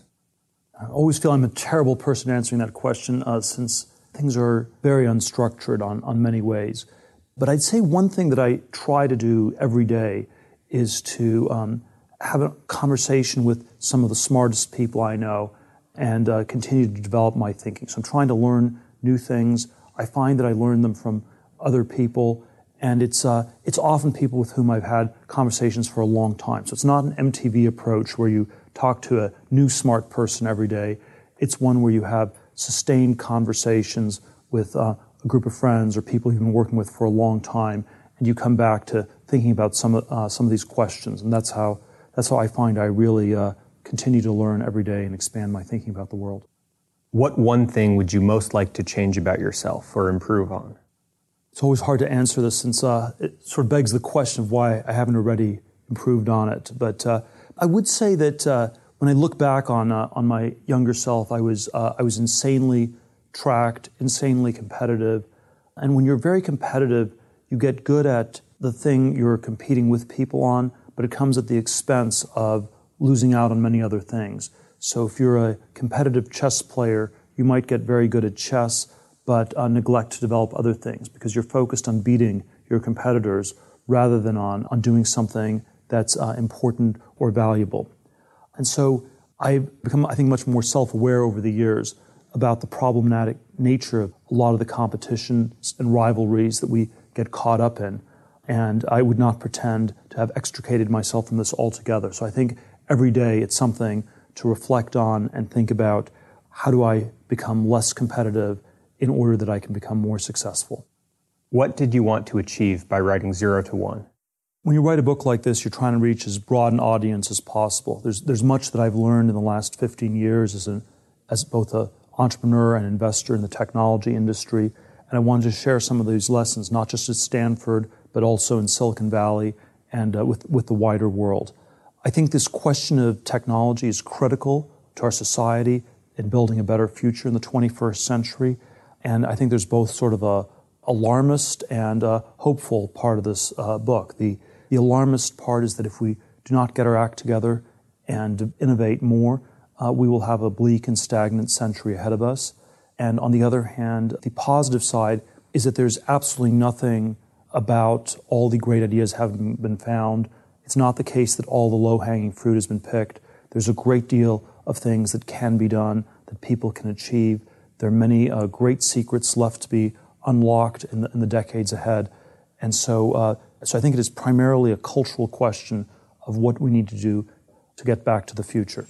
I always feel I'm a terrible person answering that question uh, since things are very unstructured on, on many ways. But I'd say one thing that I try to do every day is to um, have a conversation with some of the smartest people I know and uh, continue to develop my thinking. So I'm trying to learn new things. I find that I learn them from other people, and it's uh, it's often people with whom I've had conversations for a long time. So it's not an M T V approach where you talk to a new smart person every day. It's one where you have sustained conversations with uh, a group of friends or people you've been working with for a long time, and you come back to thinking about some of uh, some of these questions. And that's how that's how I find I really uh, continue to learn every day and expand my thinking about the world. What one thing would you most like to change about yourself or improve on? It's always hard to answer this since uh, it sort of begs the question of why I haven't already improved on it. But uh, I would say that uh, when I look back on uh, on my younger self, I was uh, I was insanely tracked, insanely competitive. And when you're very competitive, you get good at the thing you're competing with people on, but it comes at the expense of losing out on many other things. So if you're a competitive chess player, you might get very good at chess, but uh, neglect to develop other things because you're focused on beating your competitors rather than on, on doing something that's uh, important or valuable. And so I've become, I think, much more self-aware over the years about the problematic nature of a lot of the competitions and rivalries that we get caught up in. And I would not pretend to have extricated myself from this altogether. So I think every day it's something to reflect on and think about, how do I become less competitive in order that I can become more successful? What did you want to achieve by writing Zero to One? When you write a book like this, you're trying to reach as broad an audience as possible. There's there's much that I've learned in the last fifteen years as an as both an entrepreneur and investor in the technology industry, and I wanted to share some of these lessons, not just at Stanford, but also in Silicon Valley and uh, with with the wider world. I think this question of technology is critical to our society in building a better future in the twenty-first century. And I think there's both sort of a alarmist and a hopeful part of this uh, book. The, the alarmist part is that if we do not get our act together and innovate more, uh, we will have a bleak and stagnant century ahead of us. And on the other hand, the positive side is that there's absolutely nothing about all the great ideas having been found. It's not the case that all the low-hanging fruit has been picked. There's a great deal of things that can be done, that people can achieve. There are many uh, great secrets left to be unlocked in the, in the decades ahead. And so, uh, so I think it is primarily a cultural question of what we need to do to get back to the future.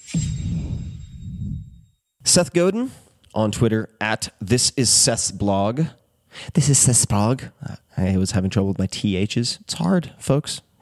Seth Godin on Twitter at This Is Seth's Blog. This is Seth's Blog. I was having trouble with my T H's. It's hard, folks.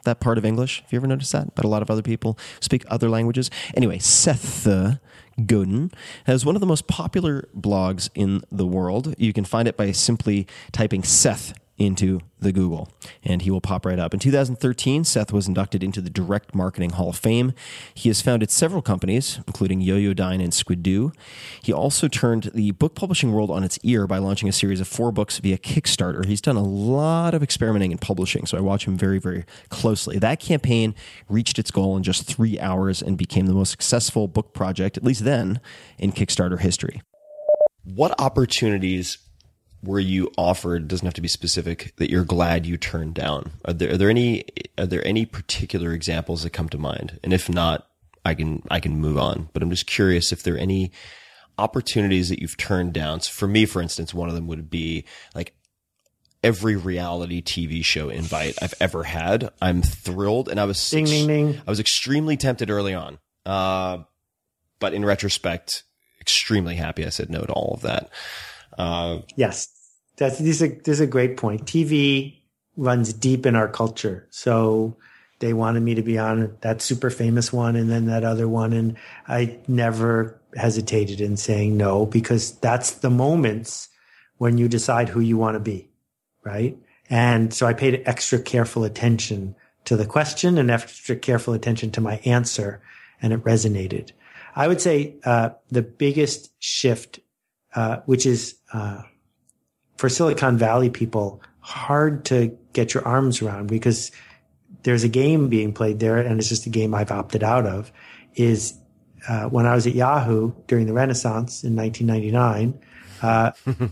that part of English. Have you ever noticed that? But a lot of other people speak other languages. Anyway, Seth Godin has one of the most popular blogs in the world. You can find it by simply typing Seth into the Google, and he will pop right up. In two thousand thirteen, Seth was inducted into the Direct Marketing Hall of Fame. He has founded several companies, including Yoyodyne and Squidoo. He also turned the book publishing world on its ear by launching a series of four books via Kickstarter. He's done a lot of experimenting in publishing, so I watch him very, very closely. That campaign reached its goal in just three hours and became the most successful book project, at least then, in Kickstarter history. What opportunities were you offered, doesn't have to be specific, that you're glad you turned down? Are there, are there any are there any particular examples that come to mind? And if not, I can I can move on. But I'm just curious if there are any opportunities that you've turned down. So for me, for instance, one of them would be like every reality T V show invite I've ever had. I'm thrilled, and I was ding, ex- ding, ding. I was extremely tempted early on, uh, but in retrospect, extremely happy I said no to all of that. Uh, yes. That's this is a this is a great point. T V runs deep in our culture, so they wanted me to be on that super famous one and then that other one, and I never hesitated in saying no, because that's the moments when you decide who you want to be, right? And so I paid extra careful attention to the question and extra careful attention to my answer, and it resonated. I would say uh, the biggest shift, uh, which is uh, for Silicon Valley people, hard to get your arms around, because there's a game being played there, and it's just a game I've opted out of, is uh, when I was at Yahoo during the Renaissance in nineteen ninety-nine, uh,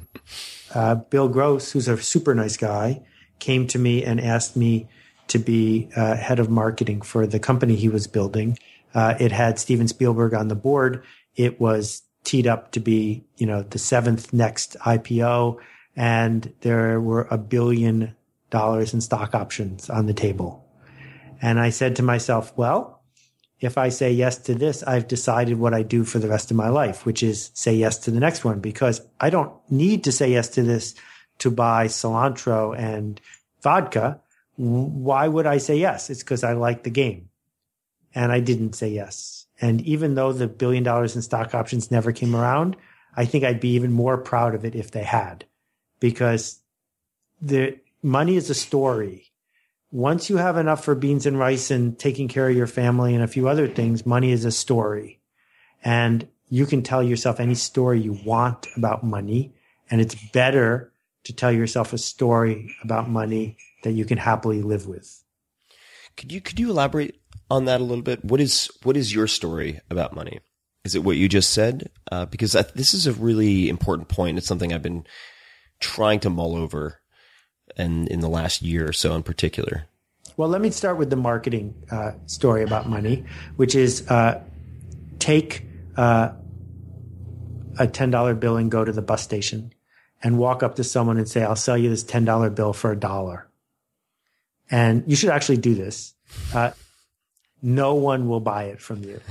uh, Bill Gross, who's a super nice guy, came to me and asked me to be uh, head of marketing for the company he was building. Uh, it had Steven Spielberg on the board. It was teed up to be, you know, the seventh next I P O. And there were a billion dollars in stock options on the table. And I said to myself, well, if I say yes to this, I've decided what I do for the rest of my life, which is say yes to the next one, because I don't need to say yes to this to buy cilantro and vodka. Why would I say yes? It's because I like the game. And I didn't say yes. And even though the billion dollars in stock options never came around, I think I'd be even more proud of it if they had. Because the money is a story. Once you have enough for beans and rice and taking care of your family and a few other things, money is a story. And you can tell yourself any story you want about money. And it's better to tell yourself a story about money that you can happily live with. Could you, could you elaborate on that a little bit? What is, what is your story about money? Is it what you just said? Uh, because I, this is a really important point. It's something I've been trying to mull over, and in the last year or so in particular. Well, let me start with the marketing uh, story about money, which is uh, take uh, a ten dollar bill and go to the bus station and walk up to someone and say, I'll sell you this ten dollar bill for a dollar. And you should actually do this. Uh, no one will buy it from you.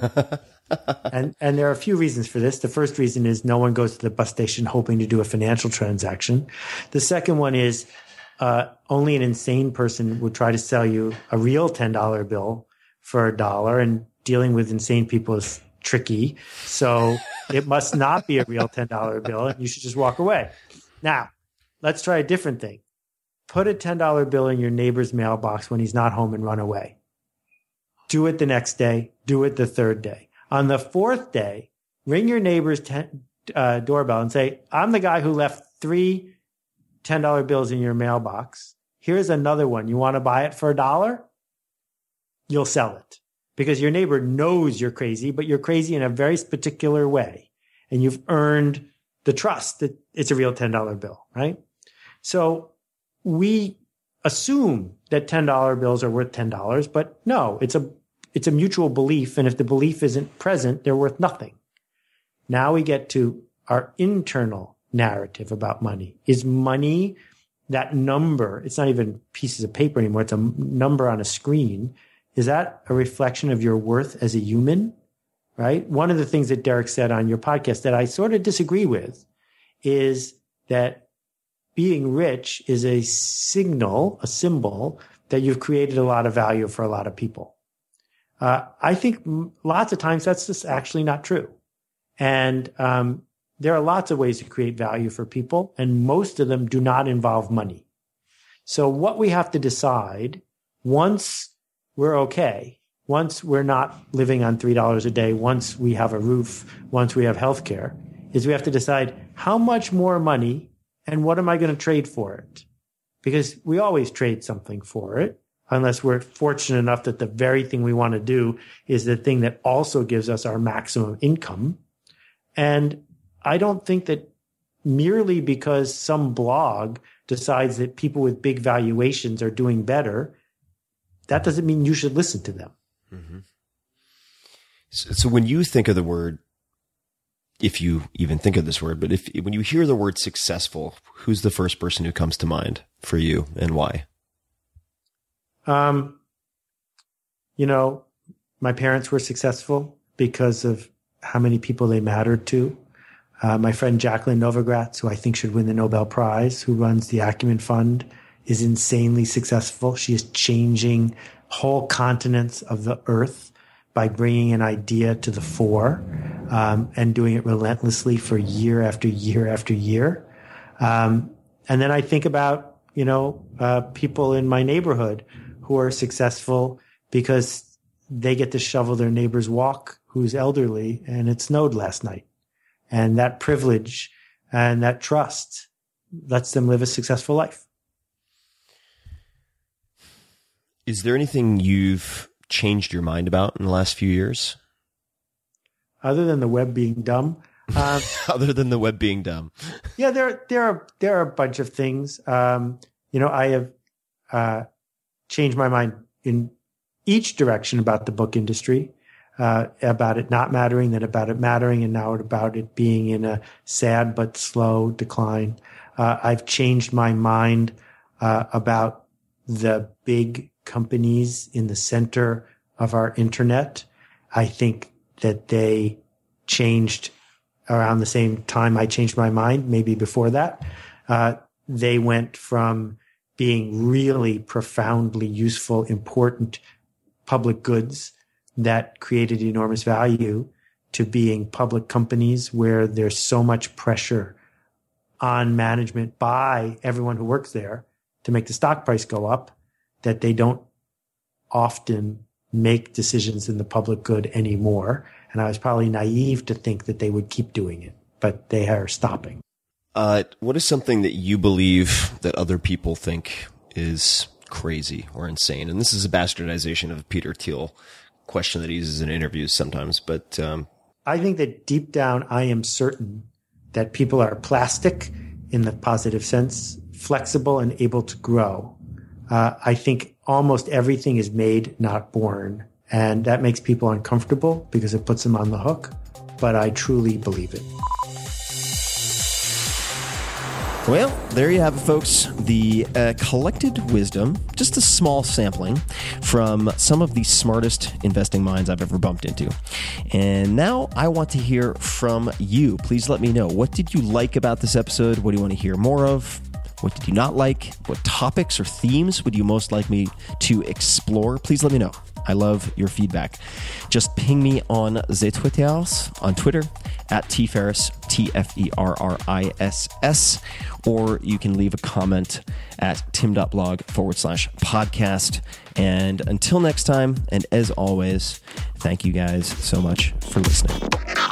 And and there are a few reasons for this. The first reason is no one goes to the bus station hoping to do a financial transaction. The second one is uh, only an insane person would try to sell you a real ten dollar bill for a dollar, and dealing with insane people is tricky. So it must not be a real ten dollar bill, and you should just walk away. Now, let's try a different thing. Put a ten dollar bill in your neighbor's mailbox when he's not home and run away. Do it the next day. Do it the third day. On the fourth day, ring your neighbor's ten, uh, doorbell and say, I'm the guy who left three ten dollar bills in your mailbox. Here's another one. You want to buy it for a dollar? You'll sell it, because your neighbor knows you're crazy, but you're crazy in a very particular way. And you've earned the trust that it's a real ten dollar bill, right? So we assume that ten dollar bills are worth ten dollars, but no, it's a It's a mutual belief, and if the belief isn't present, they're worth nothing. Now we get to our internal narrative about money. Is money that number? It's not even pieces of paper anymore. It's a number on a screen. Is that a reflection of your worth as a human? Right? One of the things that Derek said on your podcast that I sort of disagree with is that being rich is a signal, a symbol that you've created a lot of value for a lot of people. Uh, I think lots of times that's just actually not true. And um, there are lots of ways to create value for people, and most of them do not involve money. So what we have to decide, once we're okay, once we're not living on three dollars a day, once we have a roof, once we have healthcare, is we have to decide how much more money and what am I going to trade for it? Because we always trade something for it, unless we're fortunate enough that the very thing we want to do is the thing that also gives us our maximum income. And I don't think that merely because some blog decides that people with big valuations are doing better, that doesn't mean you should listen to them. Mm-hmm. So, so when you think of the word, if you even think of this word, but if when you hear the word successful, who's the first person who comes to mind for you and why? Um, you know, my parents were successful because of how many people they mattered to. Uh, my friend Jacqueline Novogratz, who I think should win the Nobel Prize, who runs the Acumen Fund, is insanely successful. She is changing whole continents of the earth by bringing an idea to the fore, um, and doing it relentlessly for year after year after year. Um, and then I think about, you know, uh, people in my neighborhood who are successful because they get to shovel their neighbor's walk who's elderly and it snowed last night. And that privilege and that trust lets them live a successful life. Is there anything you've changed your mind about in the last few years? Other than the web being dumb. Um, Other than the web being dumb. yeah, there, there are, there are a bunch of things. Um, you know, I have, uh, changed my mind in each direction about the book industry, uh, about it not mattering, then about it mattering, and now about it being in a sad but slow decline. Uh, I've changed my mind, uh, about the big companies in the center of our internet. I think that they changed around the same time I changed my mind, maybe before that. Uh, they went from being really profoundly useful, important public goods that created enormous value to being public companies where there's so much pressure on management by everyone who works there to make the stock price go up that they don't often make decisions in the public good anymore. And I was probably naive to think that they would keep doing it, but they are stopping. Uh, what is something that you believe that other people think is crazy or insane? And this is a bastardization of Peter Thiel question that he uses in interviews sometimes, but um, I think that deep down, I am certain that people are plastic in the positive sense, flexible and able to grow. Uh, I think almost everything is made, not born. And that makes people uncomfortable because it puts them on the hook. But I truly believe it. Well, there you have it, folks. The uh, collected wisdom, just a small sampling from some of the smartest investing minds I've ever bumped into. And now I want to hear from you. Please let me know. What did you like about this episode? What do you want to hear more of? What did you not like? What topics or themes would you most like me to explore? Please let me know. I love your feedback. Just ping me on the Twitters, on Twitter, at tferriss, T F E R R I S S, or you can leave a comment at tim.blog forward slash podcast. And until next time, and as always, thank you guys so much for listening.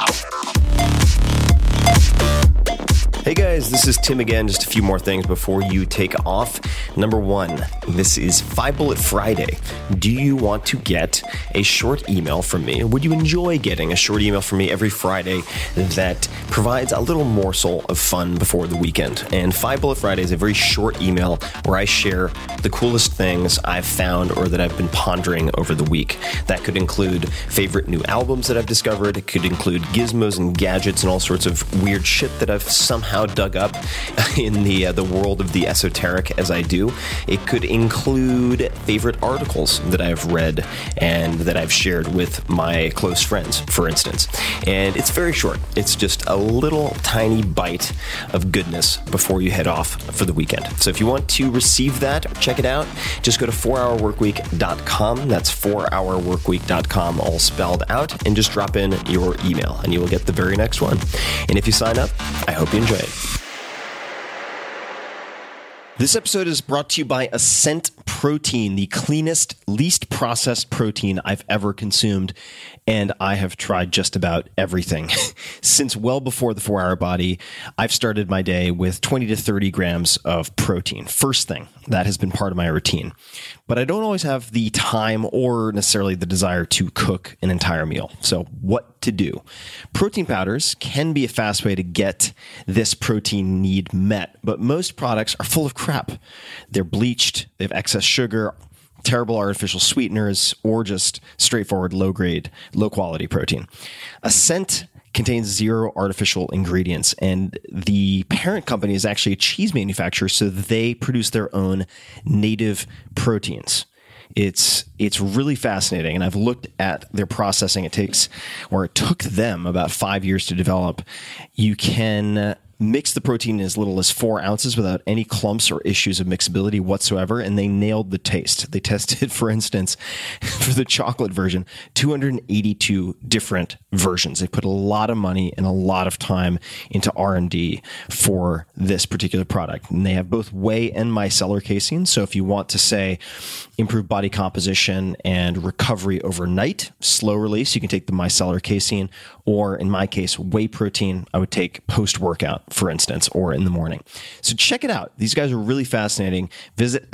Hey guys, this is Tim again. Just a few more things before you take off. Number one, this is Five Bullet Friday. Do you want to get a short email from me? Would you enjoy getting a short email from me every Friday that provides a little morsel of fun before the weekend? And Five Bullet Friday is a very short email where I share the coolest things I've found or that I've been pondering over the week. That could include favorite new albums that I've discovered. It could include gizmos and gadgets and all sorts of weird shit that I've somehow somehow dug up in the uh, the world of the esoteric as I do, it could include favorite articles that I've read and that I've shared with my close friends, for instance. And it's very short. It's just a little tiny bite of goodness before you head off for the weekend. So if you want to receive that, check it out. Just go to four hour work week dot com. That's four hour work week dot com, all spelled out, and just drop in your email and you will get the very next one. And if you sign up, I hope you enjoy it. This episode is brought to you by Ascent Protein, the cleanest, least processed protein I've ever consumed. And I have tried just about everything. Since well before the four hour Body, I've started my day with twenty to thirty grams of protein. First thing, that has been part of my routine. But I don't always have the time or necessarily the desire to cook an entire meal. So what to do? Protein powders can be a fast way to get this protein need met, but most products are full of crap. They're bleached, they have excess sugar, terrible artificial sweeteners, or just straightforward low-grade, low-quality protein. Ascent contains zero artificial ingredients, and the parent company is actually a cheese manufacturer, so they produce their own native proteins. It's it's really fascinating, and I've looked at their processing. It takes, or it took them about five years to develop. You can mix the protein in as little as four ounces without any clumps or issues of mixability whatsoever, and they nailed the taste. They tested, for instance, for the chocolate version, two hundred eighty-two different versions. They put a lot of money and a lot of time into R and D for this particular product. And they have both whey and micellar casein. So if you want to, say, improve body composition and recovery overnight, slow release, you can take the micellar casein, or in my case, whey protein, I would take post-workout, for instance, or in the morning. So check it out. These guys are really fascinating. Visit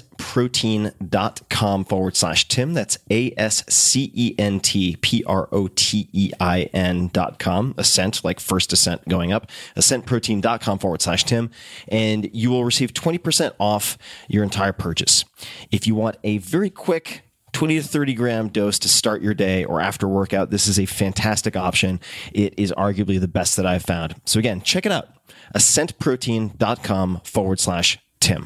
ascentprotein.com forward slash Tim. That's A S C E N T P R O T E I N dot com. Ascent, like first ascent going up. Ascentprotein.com forward slash Tim. And you will receive twenty percent off your entire purchase. If you want a very quick twenty to thirty gram dose to start your day or after workout, this is a fantastic option. It is arguably the best that I've found. So again, check it out. Ascentprotein.com forward slash Tim.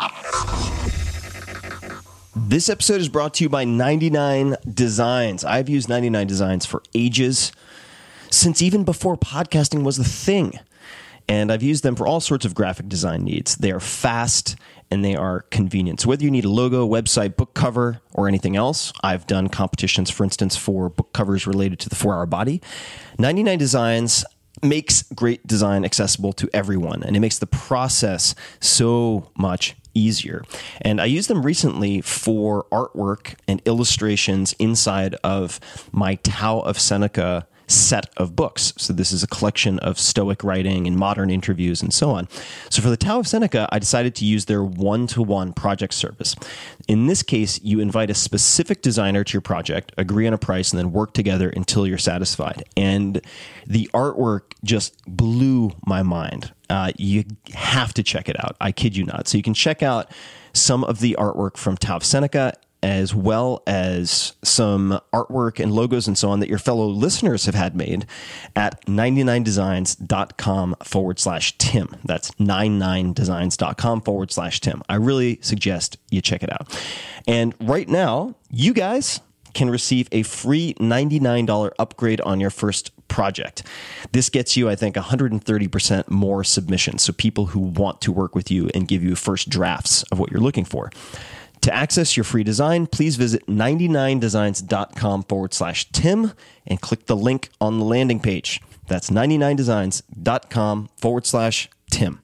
This episode is brought to you by ninety-nine Designs. I've used ninety-nine Designs for ages, since even before podcasting was a thing. And I've used them for all sorts of graphic design needs. They are fast and they are convenient. So whether you need a logo, website, book cover, or anything else, I've done competitions, for instance, for book covers related to the four hour Body. ninety-nine Designs makes great design accessible to everyone, and it makes the process so much easier. And I used them recently for artwork and illustrations inside of my Tao of Seneca set of books. So this is a collection of Stoic writing and modern interviews and so on. So for the Tao of Seneca, I decided to use their one-to-one project service. In this case, you invite a specific designer to your project, agree on a price, and then work together until you're satisfied. And the artwork just blew my mind. Uh, you have to check it out. I kid you not. So you can check out some of the artwork from Tao of Seneca, as well as some artwork and logos and so on that your fellow listeners have had made at ninety-nine designs.com forward slash Tim. That's ninety-nine designs.com forward slash Tim. I really suggest you check it out. And right now, you guys can receive a free ninety-nine dollars upgrade on your first project. This gets you, I think, one hundred thirty percent more submissions. So people who want to work with you and give you first drafts of what you're looking for. To access your free design, please visit ninety-nine designs.com forward slash Tim and click the link on the landing page. That's ninety-nine designs.com forward slash Tim.